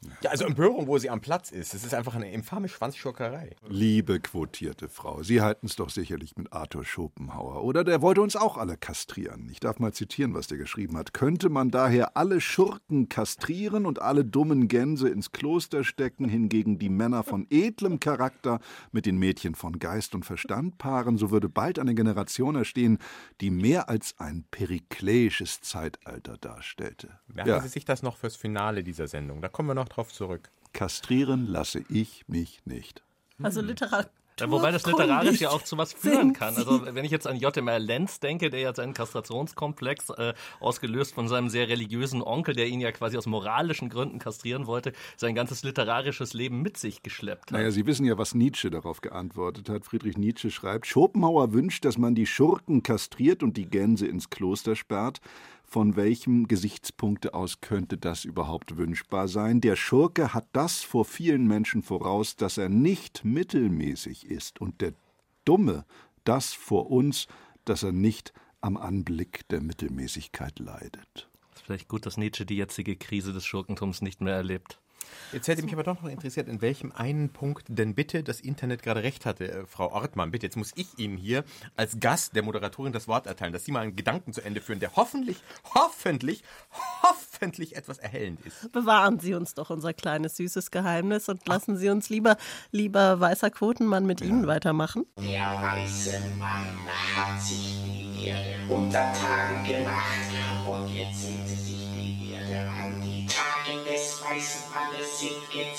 Ja, also Empörung, wo sie am Platz ist. Es ist einfach eine infame Schwanzschurkerei. Liebe quotierte Frau, Sie halten es doch sicherlich mit Arthur Schopenhauer, oder? Der wollte uns auch alle kastrieren. Ich darf mal zitieren, was der geschrieben hat. Könnte man daher alle Schurken kastrieren und alle dummen Gänse ins Kloster stecken, hingegen die Männer von edlem Charakter mit den Mädchen von Geist und Verstand paaren, so würde bald eine Generation erstehen, die mehr als ein perikleisches Zeitalter darstellte. Merken Ja. Sie sich das noch fürs Finale dieser Sendung. Da kommen wir noch drauf zurück. Kastrieren lasse ich mich nicht. Also Literatur. Ja, wobei das literarisch ja auch zu was führen kann. Also wenn ich jetzt an J M R Lenz denke, der ja seinen Kastrationskomplex äh, ausgelöst von seinem sehr religiösen Onkel, der ihn ja quasi aus moralischen Gründen kastrieren wollte, sein ganzes literarisches Leben mit sich geschleppt hat. Naja, Sie wissen ja, was Nietzsche darauf geantwortet hat. Friedrich Nietzsche schreibt, Schopenhauer wünscht, dass man die Schurken kastriert und die Gänse ins Kloster sperrt. Von welchem Gesichtspunkte aus könnte das überhaupt wünschbar sein? Der Schurke hat das vor vielen Menschen voraus, dass er nicht mittelmäßig ist. Und der Dumme das vor uns, dass er nicht am Anblick der Mittelmäßigkeit leidet. Es ist vielleicht gut, dass Nietzsche die jetzige Krise des Schurkentums nicht mehr erlebt. Jetzt hätte mich aber doch noch interessiert, in welchem einen Punkt denn bitte das Internet gerade recht hatte. Äh, Frau Ortmann, bitte, jetzt muss ich Ihnen hier als Gast der Moderatorin das Wort erteilen, dass Sie mal einen Gedanken zu Ende führen, der hoffentlich, hoffentlich, hoffentlich etwas erhellend ist. Bewahren Sie uns doch unser kleines, süßes Geheimnis und lassen Sie uns lieber, lieber weißer Quotenmann mit Ihnen weitermachen. Der weiße Mann hat sich die Erde untertan gemacht und jetzt sieht sie sich die Erde an. Die Tage des weißen Mannes sind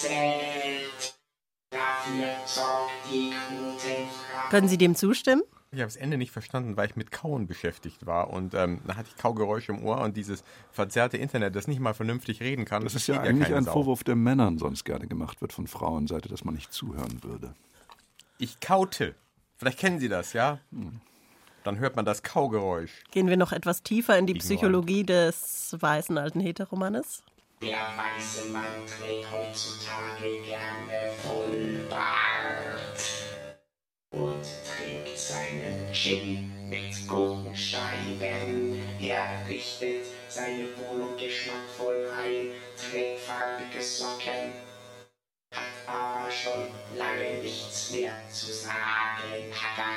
gezählt. Dafür sorgt die Quotenfrau. Können Sie dem zustimmen? Ich habe das Ende nicht verstanden, weil ich mit Kauen beschäftigt war und ähm, da hatte ich Kaugeräusche im Ohr und dieses verzerrte Internet, das nicht mal vernünftig reden kann. Das ist ja versteht eigentlich keine ein Sau. Vorwurf, der Männern sonst gerne gemacht wird von Frauenseite, dass man nicht zuhören würde. Ich kaute. Vielleicht kennen Sie das, ja? Dann hört man das Kaugeräusch. Gehen wir noch etwas tiefer in die Ignorant. Psychologie des weißen alten Heteromannes. Der weiße Mann trägt heutzutage gerne Vollbart und trinkt seinen Gin mit Gurkenscheiben. Er richtet seine Wohnung geschmackvoll ein, trägt farbige Socken, hat aber schon lange nichts mehr zu sagen.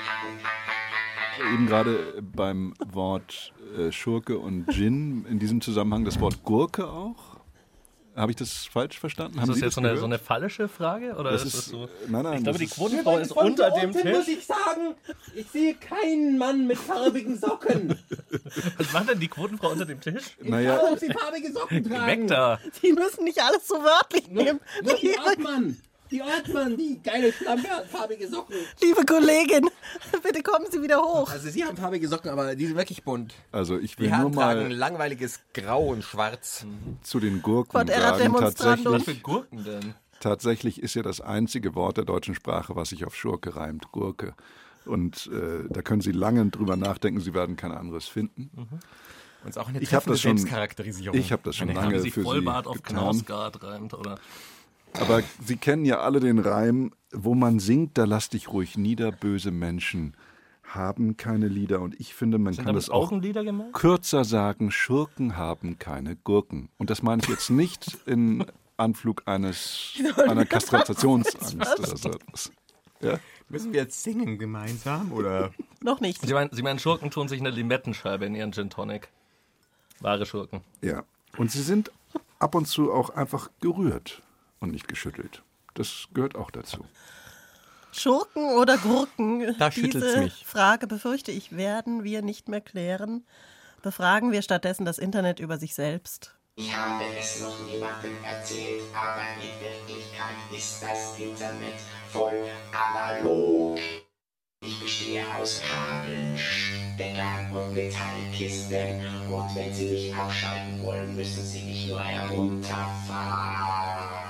Eben gerade beim Wort äh, Schurke und Gin, in diesem Zusammenhang das Wort Gurke auch. Habe ich das falsch verstanden? Ist Haben das Sie jetzt so eine, gehört? so eine falsche Frage? Oder Das ist ist- das so? nein, nein, ich glaube, das die ist- Quotenfrau ist unter dem Unten muss Tisch. ich sagen, ich sehe keinen Mann mit farbigen Socken. Was macht denn die Quotenfrau unter dem Tisch? Ich Naja. schaue, ob sie farbige Socken tragen. Weg da! Sie müssen nicht alles so wörtlich nehmen. Nur die Liebe, Ortmann. Die Ortmann, die geile Schlampe hat farbige Socken. liebe Kollegin, bitte kommen Sie wieder hoch. Also Sie haben farbige Socken, aber die sind wirklich bunt. Also ich Die will nur Herren tragen mal langweiliges Grau und Schwarz. zu den Gurken Quod erat sagen, demonstrandum. Was tatsächlich, für Gurken denn? tatsächlich ist ja das einzige Wort der deutschen Sprache, was sich auf Schurke reimt, Gurke. Und äh, da können Sie lange drüber nachdenken, Sie werden kein anderes finden. Und ist auch eine Ich habe treffende das schon, Selbstcharakterisierung. ich habe das schon Meine lange Wie sich für Vollbart Sie auf getan. Knausgard reimt, oder? Aber Sie kennen ja alle den Reim, wo man singt, da lass dich ruhig nieder, böse Menschen haben keine Lieder. Und ich finde, man Sind kann damit das auch Augenlider gemeint? kürzer sagen, Schurken haben keine Gurken. Und das meine ich jetzt nicht in Anflug eines einer Kastrationsangst oder so etwas. Ja? Müssen wir jetzt singen gemeinsam, oder? Noch nicht. Sie meinen, Sie meinen, Schurken tun sich eine Limettenscheibe in ihren Gin Tonic. Wahre Schurken. Ja. Und sie sind ab und zu auch einfach gerührt und nicht geschüttelt. Das gehört auch dazu. Schurken oder Gurken? Da schüttelt's Diese mich. Frage, befürchte ich, werden wir nicht mehr klären. Befragen wir stattdessen das Internet über sich selbst. Ich habe es noch niemandem erzählt, aber in Wirklichkeit ist das Internet voll analog. Ich bestehe aus Kabeln, Steckern und Metallkisten. Und wenn Sie mich abschalten wollen, müssen Sie mich nur herunterfahren.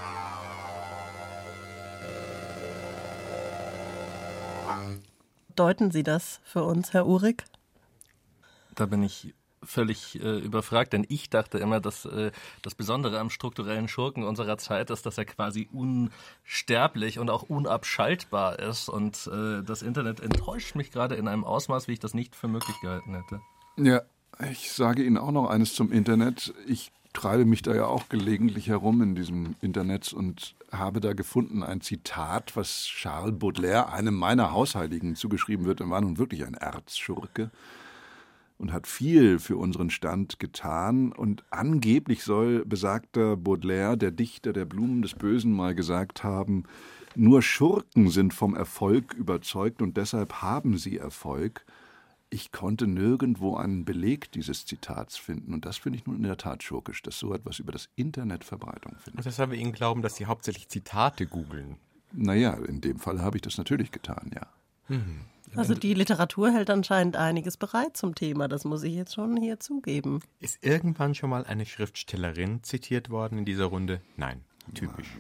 Deuten Sie das für uns, Herr Uhrig? Da bin ich völlig äh, überfragt, denn ich dachte immer, dass äh, das Besondere am strukturellen Schurken unserer Zeit ist, dass er quasi unsterblich und auch unabschaltbar ist. Und äh, das Internet enttäuscht mich gerade in einem Ausmaß, wie ich das nicht für möglich gehalten hätte. Ja, ich sage Ihnen auch noch eines zum Internet. Ich treibe mich da ja auch gelegentlich herum in diesem Internet und habe da gefunden ein Zitat, was Charles Baudelaire, einem meiner Hausheiligen, zugeschrieben wird. Er war nun wirklich ein Erzschurke und hat viel für unseren Stand getan. Und angeblich soll besagter Baudelaire, der Dichter der Blumen des Bösen, mal gesagt haben, nur Schurken sind vom Erfolg überzeugt und deshalb haben sie Erfolg. Ich konnte nirgendwo einen Beleg dieses Zitats finden. Und das finde ich nun in der Tat schurkisch, dass so etwas über das Internet Verbreitung findet. Und deshalb wir Ihnen glauben, dass Sie hauptsächlich Zitate googeln. Naja, in dem Fall habe ich das natürlich getan, ja. Mhm. Also die Literatur hält anscheinend einiges bereit zum Thema. Das muss ich jetzt schon hier zugeben. Ist irgendwann schon mal eine Schriftstellerin zitiert worden in dieser Runde? Nein, typisch.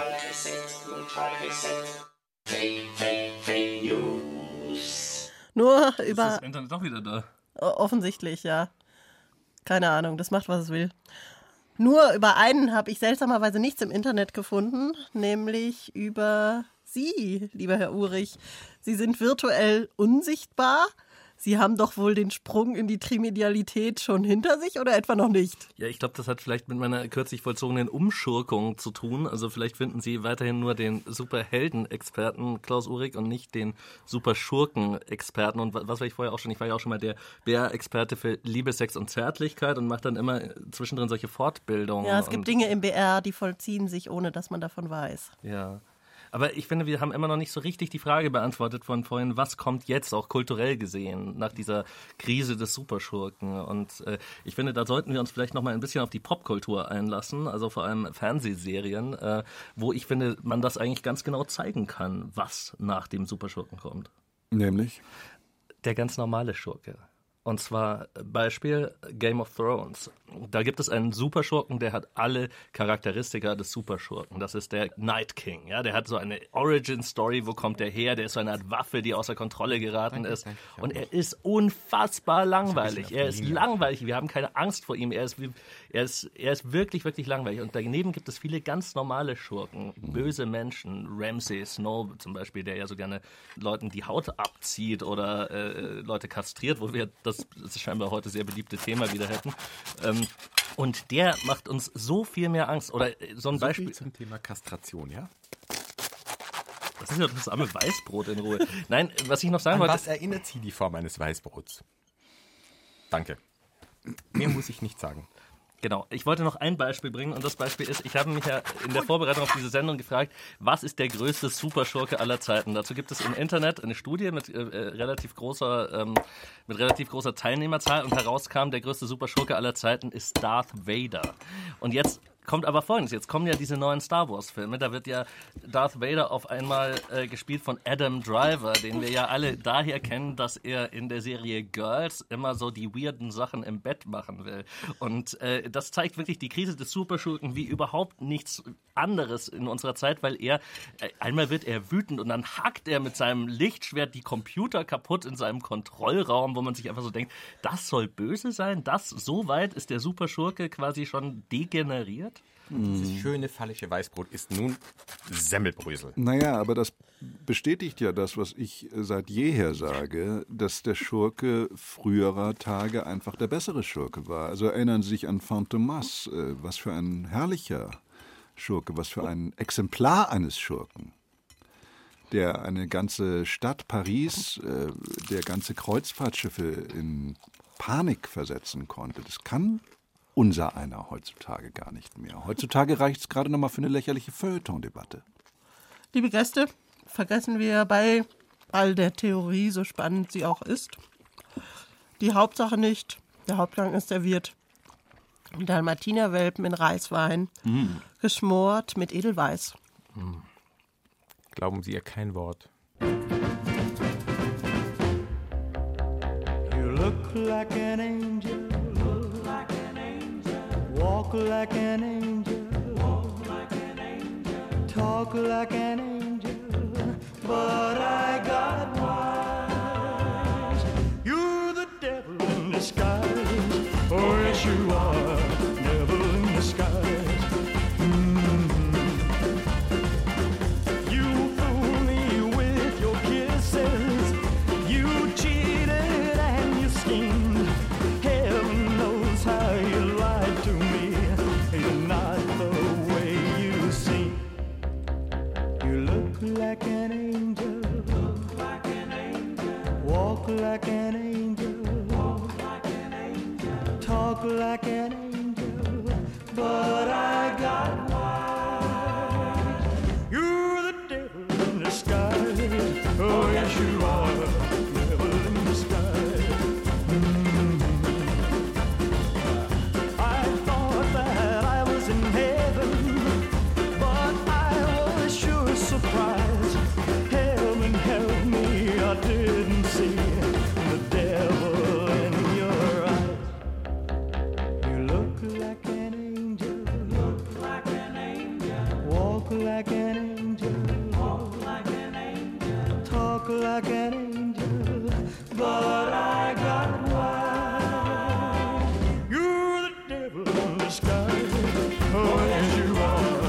Nur Ist über... das Internet doch wieder da? Offensichtlich, ja. Keine Ahnung, das macht, was es will. Nur über einen habe ich seltsamerweise nichts im Internet gefunden, nämlich über Sie, lieber Herr Uhrig. Sie sind virtuell unsichtbar. Sie haben doch wohl den Sprung in die Trimedialität schon hinter sich oder etwa noch nicht? Ja, ich glaube, das hat vielleicht mit meiner kürzlich vollzogenen Umschurkung zu tun. Also vielleicht finden Sie weiterhin nur den Superhelden-Experten Klaus Uhrig und nicht den Superschurken-Experten. Und was war ich vorher auch schon? Ich war ja auch schon mal der B R-Experte für Liebe, Sex und Zärtlichkeit und mache dann immer zwischendrin solche Fortbildungen. Ja, es gibt und Dinge im B R, die vollziehen sich, ohne dass man davon weiß. Ja. Aber ich finde, wir haben immer noch nicht so richtig die Frage beantwortet von vorhin, was kommt jetzt, auch kulturell gesehen, nach dieser Krise des Superschurken. Und äh, ich finde, da sollten wir uns vielleicht noch mal ein bisschen auf die Popkultur einlassen, also vor allem Fernsehserien, äh, wo ich finde, man das eigentlich ganz genau zeigen kann, was nach dem Superschurken kommt. Nämlich? Der ganz normale Schurke. Und zwar Beispiel Game of Thrones. Da gibt es einen Superschurken, der hat alle Charakteristika des Superschurken. Das ist der Night King. Ja, der hat so eine Origin-Story. Wo kommt der her? Der ist so eine Art Waffe, die außer Kontrolle geraten ist. Und er ist unfassbar langweilig. Er ist langweilig. Wir haben keine Angst vor ihm. Er ist, er ist, er ist wirklich, wirklich langweilig. Und daneben gibt es viele ganz normale Schurken. Böse Menschen. Ramsay Snow zum Beispiel, der ja so gerne Leuten die Haut abzieht oder äh, Leute kastriert, wo wir das Das ist scheinbar heute sehr beliebte Thema wieder hätten. Ähm, und der macht uns so viel mehr Angst. Oder so ein so Beispiel viel zum Thema Kastration, ja? Das ist ja das arme Weißbrot in Ruhe. Nein, was ich noch sagen An wollte... was erinnert Sie die Form eines Weißbrots? Danke. Mehr muss ich nicht sagen. Genau, ich wollte noch ein Beispiel bringen und das Beispiel ist, ich habe mich ja in der Vorbereitung auf diese Sendung gefragt, was ist der größte Superschurke aller Zeiten? Dazu gibt es im Internet eine Studie mit äh, relativ großer ähm, mit relativ großer Teilnehmerzahl und herauskam, der größte Superschurke aller Zeiten ist Darth Vader. Und jetzt kommt aber Folgendes, jetzt kommen ja diese neuen Star Wars Filme, da wird ja Darth Vader auf einmal äh, gespielt von Adam Driver, den wir ja alle daher kennen, dass er in der Serie Girls immer so die weirden Sachen im Bett machen will. Und äh, das zeigt wirklich die Krise des Superschurken wie überhaupt nichts anderes in unserer Zeit, weil er, äh, einmal wird er wütend und dann hackt er mit seinem Lichtschwert die Computer kaputt in seinem Kontrollraum, wo man sich einfach so denkt, das soll böse sein? Das, so weit ist der Superschurke quasi schon degeneriert? Dieses schöne, fallische Weißbrot ist nun Semmelbrösel. Naja, aber das bestätigt ja das, was ich seit jeher sage, dass der Schurke früherer Tage einfach der bessere Schurke war. Also erinnern Sie sich an Fantomas, was für ein herrlicher Schurke, was für ein Exemplar eines Schurken, der eine ganze Stadt Paris, der ganze Kreuzfahrtschiffe in Panik versetzen konnte. Das kann unser einer heutzutage gar nicht mehr. Heutzutage reicht es gerade noch mal für eine lächerliche Feuilleton-Debatte. Liebe Gäste, vergessen wir bei all der Theorie, so spannend sie auch ist, die Hauptsache nicht. Der Hauptgang ist serviert. Dalmatinerwelpen in Reiswein, mm. geschmort mit Edelweiß. Mm. Glauben Sie ihr kein Wort. You look like an angel. Walk like an angel, walk like an angel, talk like an angel, but I got wise. You're the devil in disguise, oh yes you are, devil in disguise. Mm-hmm. You fool me with your kisses, you cheated and you schemed. Heaven knows how you lied to me. talk like an angel, but I got wise. You're the devil in disguise. Oh, yes, you are the devil in disguise. Mm. I thought that I was in heaven, but I was sure surprised. Heaven help me, I didn't see the devil in your eyes. You look like an angel, look like an angel, walk like an angel, walk like an angel, talk like an angel, but I got wise. You're the devil in disguise. Oh, yes, you are.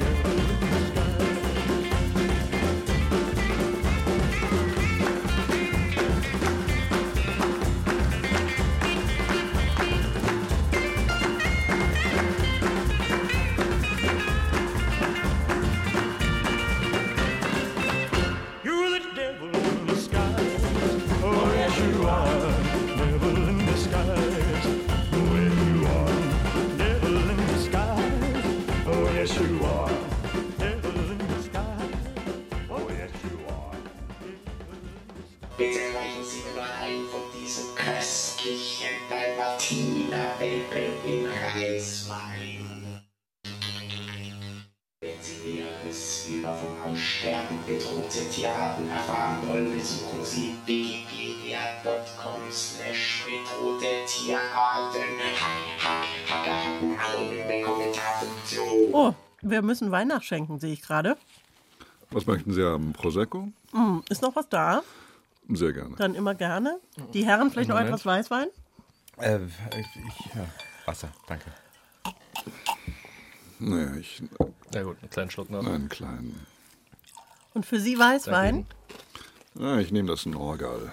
You're the devil in disguise. Oh, yes, you are. Devil in disguise. Oh, yes, you are. Devil in disguise. Oh, yes, you are. Devil in disguise. Oh, yes, you are. Bitte reichen Sie mir mal ein von diesem köstlichen Dalmatiner-Welpe in Reiswein. Wenn Sie Näheres über vom Aussterben bedrohte Tierarten erfahren wollen, besuchen Sie wikipedia punkt com slash bedrohte Tierarten. Kommentarfunktion. Oh, wir müssen Wein nachschenken, sehe ich gerade. Was möchten Sie haben? Prosecco? Mm, ist noch was da? Sehr gerne. Dann immer gerne. Die Herren vielleicht noch Moment. etwas Weißwein? Äh, ich, ich ja. Wasser, danke. Naja, ich. Na gut, einen kleinen Schluck noch. Einen kleinen. Und für Sie Weißwein? Ja, ich nehme das Norgal.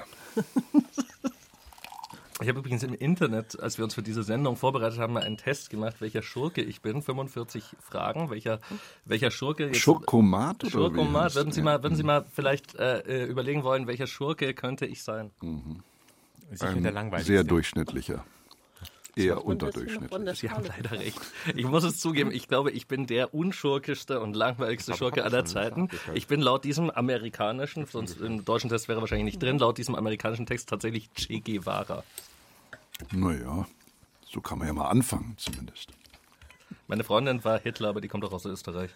Ich habe übrigens im Internet, als wir uns für diese Sendung vorbereitet haben, mal einen Test gemacht, welcher Schurke ich bin. fünfundvierzig Fragen, welcher, welcher Schurke jetzt... Schurkomat oder Schurkomat. wie heißt Würden Sie der? mal, würden Sie mal vielleicht äh, überlegen wollen, welcher Schurke könnte ich sein? Mhm. Sicher der Ein langweiligste. sehr durchschnittlicher. Eher Und das noch unterdurchschnittlich. von der Sie haben Schale. leider recht. Ich muss es zugeben, ich glaube, ich bin der unschurkischste und langweiligste Schurke aller Zeiten. Ich bin laut diesem amerikanischen, sonst im deutschen Test wäre er wahrscheinlich nicht drin, laut diesem amerikanischen Text tatsächlich Che Guevara. Naja, so kann man ja mal anfangen zumindest. Meine Freundin war Hitler, aber die kommt doch aus Österreich.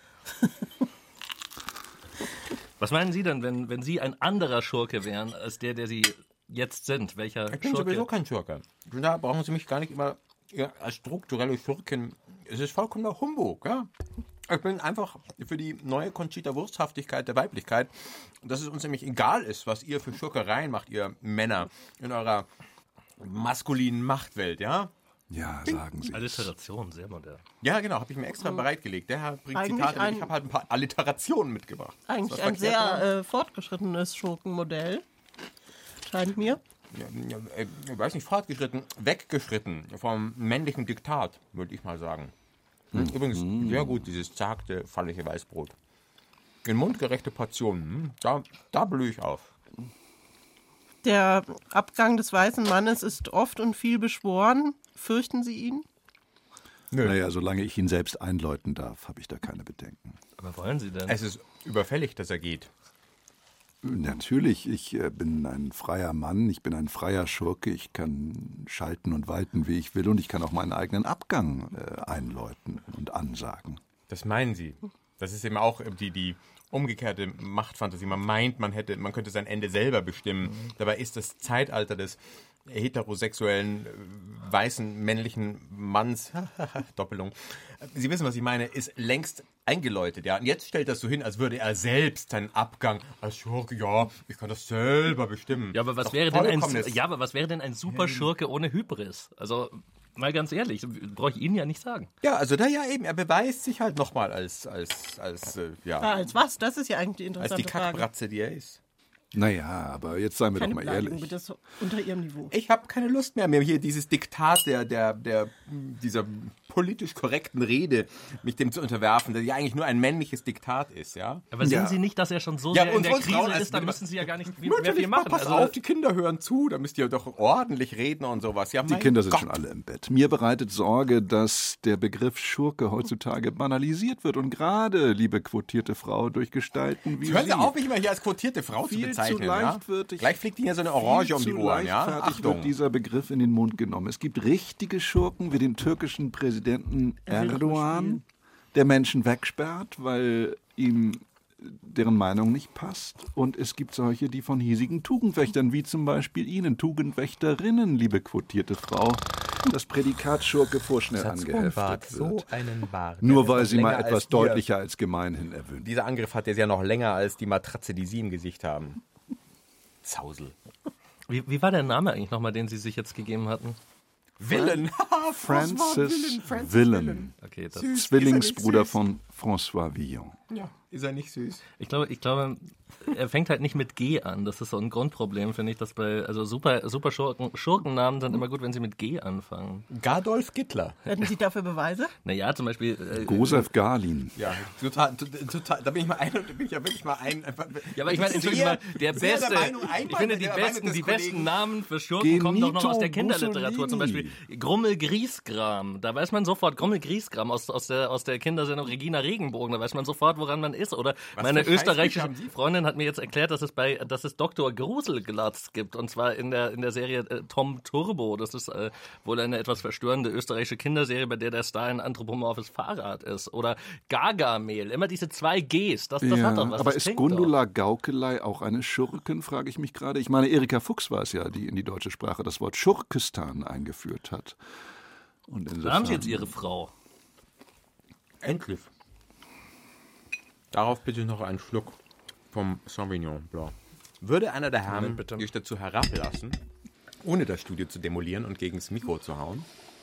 Was meinen Sie denn, wenn, wenn Sie ein anderer Schurke wären, als der, der Sie jetzt sind? Welcher Ich bin Schurke? sowieso kein Schurke. Da brauchen Sie mich gar nicht immer ja, als strukturelle Schurken. Es ist vollkommener Humbug. Ja? Ich bin einfach für die neue Conchita Wursthaftigkeit der Weiblichkeit, dass es uns nämlich egal ist, was ihr für Schurkereien macht, ihr Männer, in eurer maskulinen Machtwelt, ja? Ja, sagen Sie. Alliteration, sehr modern. Ja, genau, habe ich mir extra bereitgelegt. Der Herr bringt Eigentlich Zitate mit. ein- Ich habe halt ein paar Alliterationen mitgebracht. Eigentlich Was ein verkehrt dran? sehr äh, fortgeschrittenes Schurkenmodell. Scheint mir. Ja, ja, äh, ich weiß nicht, fortgeschritten, weggeschritten vom männlichen Diktat, würde ich mal sagen. Hm? Übrigens, sehr gut, dieses zagte, fallige Weißbrot. In mundgerechte Portionen, hm? da, da blühe ich auf. Der Abgang des weißen Mannes ist oft und viel beschworen. Fürchten Sie ihn? Naja, solange ich ihn selbst einläuten darf, habe ich da keine Bedenken. Aber wollen Sie denn? Es ist überfällig, dass er geht. Natürlich, ich äh, bin ein freier Mann, ich bin ein freier Schurke, ich kann schalten und walten, wie ich will, und ich kann auch meinen eigenen Abgang äh, einläuten und ansagen. Das meinen Sie. Das ist eben auch die, die umgekehrte Machtfantasie. Man meint, man hätte, man könnte sein Ende selber bestimmen. Dabei ist das Zeitalter des heterosexuellen, äh, weißen, männlichen Manns, Doppelung, Sie wissen, was ich meine, ist längst eingeläutet. Ja? Und jetzt stellt das so hin, als würde er selbst seinen Abgang als Schurke, ja, ich kann das selber bestimmen. Ja, aber was Doch wäre denn ein vollkommenes- ja, aber was wäre denn ein Superschurke ohne Hybris? Also mal ganz ehrlich, brauche ich Ihnen ja nicht sagen. Ja, also da ja eben, er beweist sich halt nochmal als, als, als, äh, ja, Ah, als was? Das ist ja eigentlich die als interessante die Frage. Kackbratze, die er ist. Naja, aber jetzt seien wir Keine doch mal Beleidigung, ehrlich. bitte, so unter Ihrem Niveau. Ich habe keine Lust mehr, mir hier dieses Diktat der, der, der, dieser politisch korrekten Rede, mich dem zu unterwerfen, das ja eigentlich nur ein männliches Diktat ist, ja? Aber sehen Ja. Sie nicht, dass er schon so Ja, sehr in und der uns Krise Frauen, also ist, da bitte müssen Sie ja gar nicht viel Natürlich, mehr machen. Pass Also, auf, die Kinder hören zu, da müsst ihr doch ordentlich reden und sowas. Ja, Die mein Kinder sind Gott. schon alle im Bett. Mir bereitet Sorge, dass der Begriff Schurke heutzutage banalisiert wird und gerade, liebe quotierte Frau, durch Gestalten wie Hören Sie. Sie auf, mich mal hier als quotierte Frau zu Viel bezeichnen. zu ja? leichtfertig. Gleich fliegt Ihnen ja so eine Orange Viel um die zu Ohren. Ja? leichtfertig Achtung. wird dieser Begriff in den Mund genommen. Es gibt richtige Schurken wie den türkischen Präsidenten Erdogan, der Menschen wegsperrt, weil ihm deren Meinung nicht passt. Und es gibt solche, die von hiesigen Tugendwächtern, wie zum Beispiel Ihnen, Tugendwächterinnen, liebe quotierte Frau, das Prädikat Schurke vorschnell angeheftet so wird. einen Bart. Nur Der weil ist sie noch mal länger etwas als ihr. deutlicher als gemeinhin erwähnt. Dieser Angriff hat jetzt ja noch länger als die Matratze, die Sie im Gesicht haben. Zausel. wie, wie war der Name eigentlich nochmal, den Sie sich jetzt gegeben hatten? Villen. Francis Villen, Okay, das, Süß. Zwillingsbruder Ist er nicht von François Villon. Ja, ist er nicht süß? ich glaube, ich glaube, er fängt halt nicht mit G an. Das ist so ein Grundproblem, finde ich, dass bei, also super, super Schurken, Schurkennamen sind immer gut, wenn sie mit G anfangen. Gadolf Gittler. Hätten Sie dafür Beweise? Naja, zum Beispiel, äh, Josef Galin. Ja, total, total, da bin ich mal ein, da bin ich ja wirklich mal ein. ja, aber ich meine, entschuldigung mal, der sehr beste, der Meinung, ich einmal finde, der die Meinung besten, des die Kollegen. besten Namen für Schurken kommen doch noch aus der Genito Kinderliteratur. Zum Beispiel Mussolini. Grummel Griesgram. Da weiß man sofort, Grummel Griesgram aus, aus, der, aus der Kindersendung Regina Regenbogen. Da weiß man sofort, woran man ist. Oder Was meine für Scheißbücher österreichische haben Sie? Freundin hat mir jetzt erklärt, dass es bei, dass es Doktor Gruselglatz gibt. Und zwar in der, in der Serie äh, Tom Turbo. Das ist äh, wohl eine etwas verstörende österreichische Kinderserie, bei der der Star ein anthropomorphes Fahrrad ist. Oder Gargamel. Immer diese zwei Gs. Das, das Ja, hat doch was. aber das ist klingt Gundula Gaukelei auch eine Schurken, frage ich mich gerade. Ich meine, Erika Fuchs war es ja, die in die deutsche Sprache das Wort Schurkistan eingeführt hat. Und doch. Da insofern, haben Sie jetzt Ihre Frau. Endlich. Darauf bitte noch einen Schluck vom Sauvignon Blanc. Würde einer der Herren dich dazu herablassen, ohne das Studio zu demolieren und gegen das Mikro zu hauen?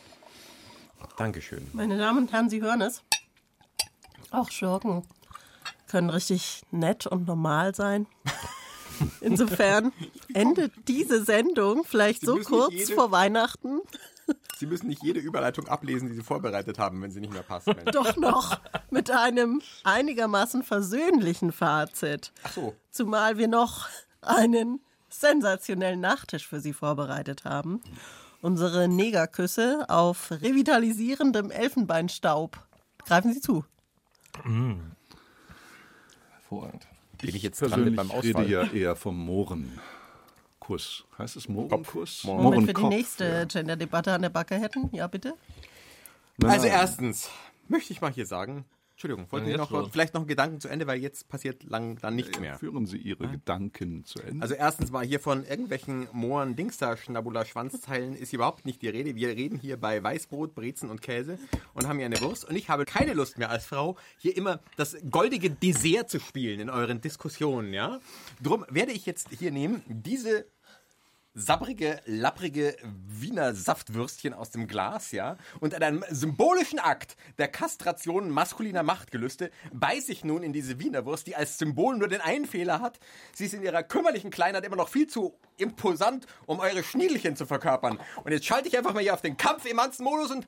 Dankeschön. Meine Damen und Herren, Sie hören es. Auch Schurken können richtig nett und normal sein. Insofern endet diese Sendung vielleicht Sie so müssen kurz jede- vor Weihnachten. Sie müssen nicht jede Überleitung ablesen, die Sie vorbereitet haben, wenn sie nicht mehr passt. Mensch. Doch noch mit einem einigermaßen versöhnlichen Fazit. Ach so. Zumal wir noch einen sensationellen Nachtisch für Sie vorbereitet haben. Unsere Negerküsse auf revitalisierendem Elfenbeinstaub. Greifen Sie zu. Hervorragend. Bin ich jetzt dran Persönlich mit beim rede Ausfall? ja eher vom Mohrenkuss. Heißt es Mohrenkuss? Moment, wir die Mohrenkopf, nächste ja. Gender-Debatte an der Backe hätten. Ja, bitte. Nein, Also nein. erstens möchte ich mal hier sagen, Entschuldigung, wollten Ja, Sie jetzt noch schon. vielleicht noch einen Gedanken zu Ende, weil jetzt passiert lang dann nichts mehr. Führen Sie Ihre Gedanken zu Ende. Also erstens mal hier von irgendwelchen Mohren, Dingster, Schnabula, Schwanzteilen ist überhaupt nicht die Rede. Wir reden hier bei Weißbrot, Brezen und Käse und haben hier eine Wurst. Und ich habe keine Lust mehr als Frau, hier immer das goldige Dessert zu spielen in euren Diskussionen, ja. Drum werde ich jetzt hier nehmen, diese sabbrige, lapprige Wiener Saftwürstchen aus dem Glas, ja, und in einem symbolischen Akt der Kastration maskuliner Machtgelüste beiß ich nun in diese Wiener Wurst, die als Symbol nur den einen Fehler hat. Sie ist in ihrer kümmerlichen Kleinheit immer noch viel zu imposant, um eure Schniedelchen zu verkörpern. Und jetzt schalte ich einfach mal hier auf den Kampf-Emanzen-Modus und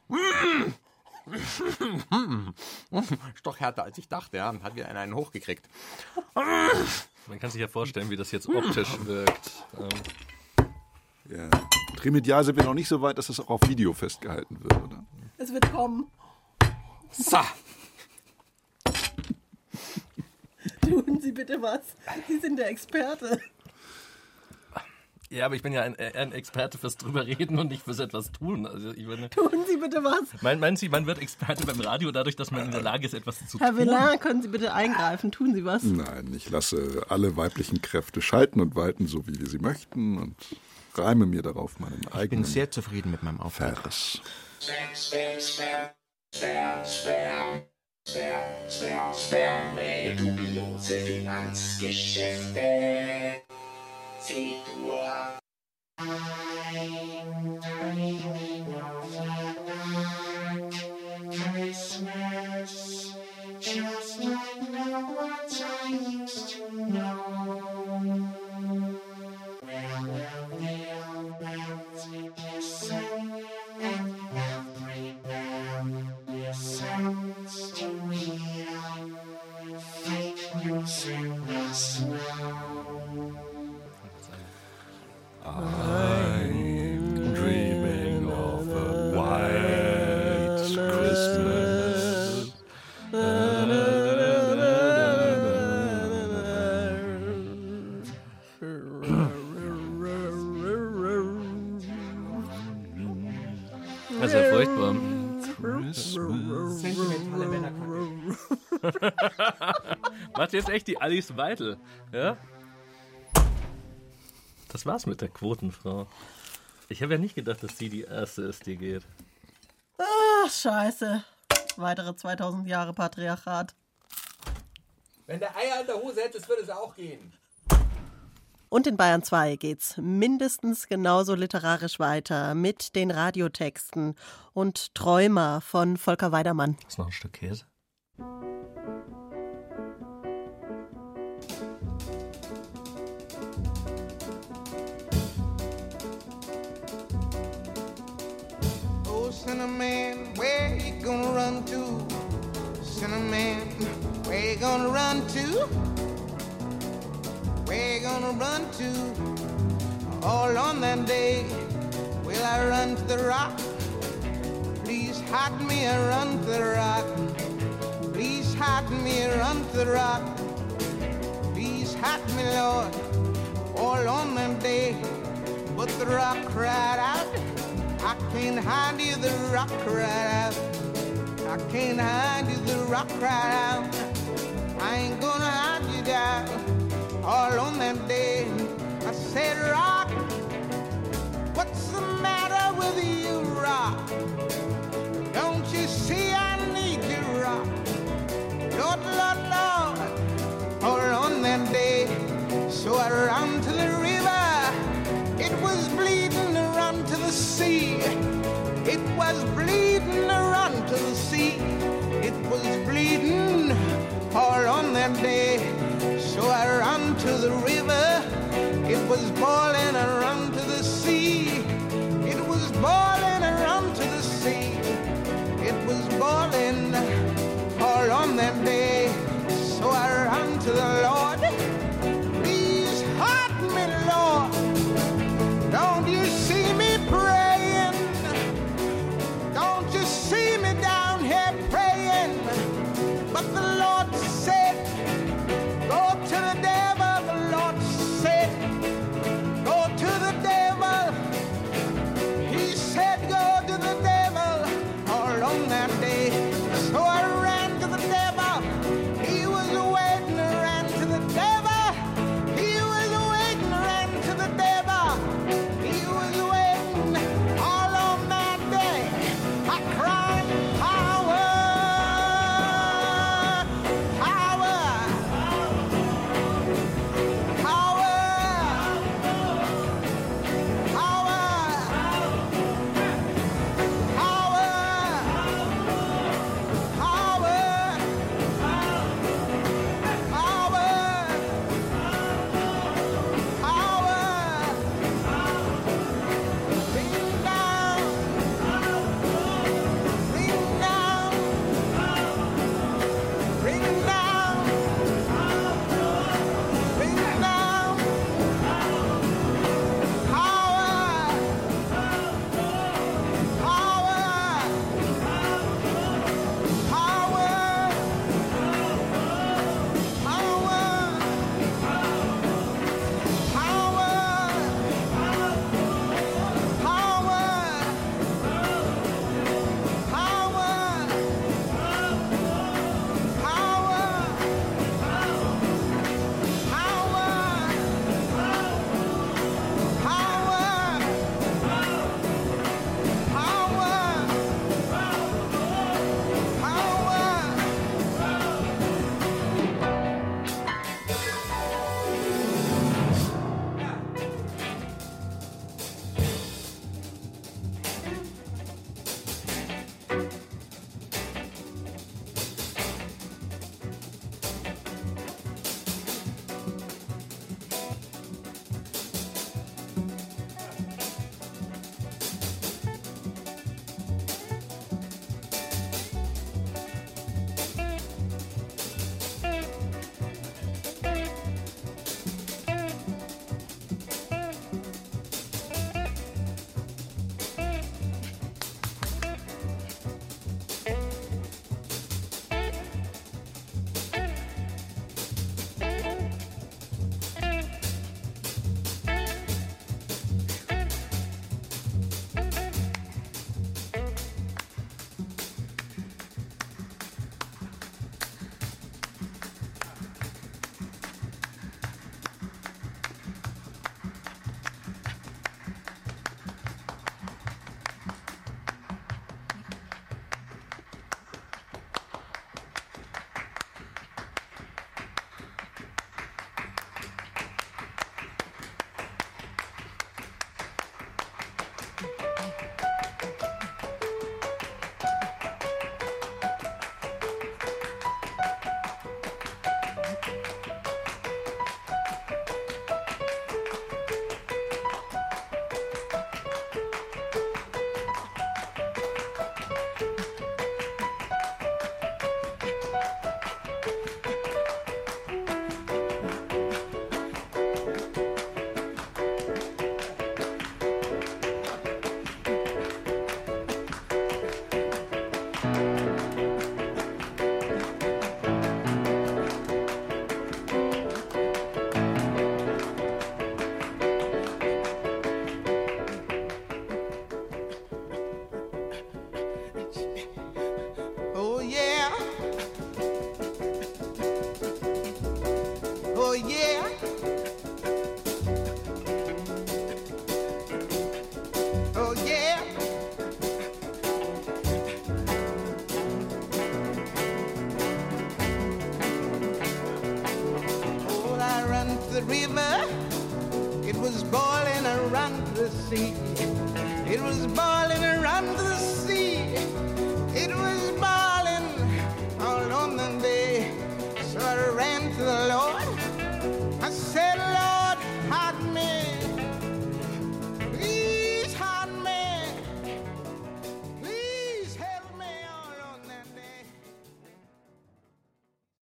ist doch härter als ich dachte, ja, hat wieder einen hochgekriegt. Man kann sich ja vorstellen, wie das jetzt optisch wirkt. Ähm, Ja. Trimedial sind wir noch nicht so weit, dass das auch auf Video festgehalten wird, oder? Es wird kommen. So. Tun Sie bitte was. Sie sind der Experte. Ja, aber ich bin ja ein, ein Experte fürs drüber reden und nicht fürs etwas tun. Also ich meine, Tun Sie bitte was. mein, meinen Sie, man wird Experte beim Radio dadurch, dass man in der Lage ist, etwas zu Herr tun? Villin, können Sie bitte eingreifen? Tun Sie was. Nein, ich lasse alle weiblichen Kräfte schalten und walten, so wie sie möchten und reime mir darauf meinen Ich bin eigenen sehr zufrieden mit meinem Auftritt. Vers. Spam, spam, spam, spam, spam, spam, spam, spam, ey, dubiose Finanzgeschäfte. Zieh du ab. I'm turning off Christmas, just like no one I used to know. Das ist ja furchtbar. Sentimentale Männerkacke. Macht jetzt echt die Alice Weidel, ja? Das war's mit der Quotenfrau. Ich habe ja nicht gedacht, dass sie die erste ist, die geht. Ach, scheiße. Weitere zweitausend Jahre Patriarchat. Wenn der Eier in der Hose hättest, würde es auch gehen. Und in Bayern zwei geht's mindestens genauso literarisch weiter mit den Radiotexten und Träumer von Volker Weidermann. Ist noch ein Stück Käse? Oh, Cinnamon, where you gonna run to? Cinnamon, where you gonna run to? Where you gonna run to? All on that day, will I run to the rock? Please hide me and run to the rock. Please hide me and run to the rock. Please hide me, Lord, all on that day. But the rock cried out, I can't hide you, the rock cried out. I can't hide you, the rock cried out. I ain't gonna hide you down. All on that day, I said, rock, what's the matter with you, rock? Don't you see I need you, rock? Lord, Lord, Lord, all on that day, so I ran to the river. It was bleeding to run to the sea. It was bleeding to run to the sea. It was bleeding all on that day. So I ran to the river, it was boiling, I ran to the sea. It was boiling, I ran to the sea. It was boiling all on that day.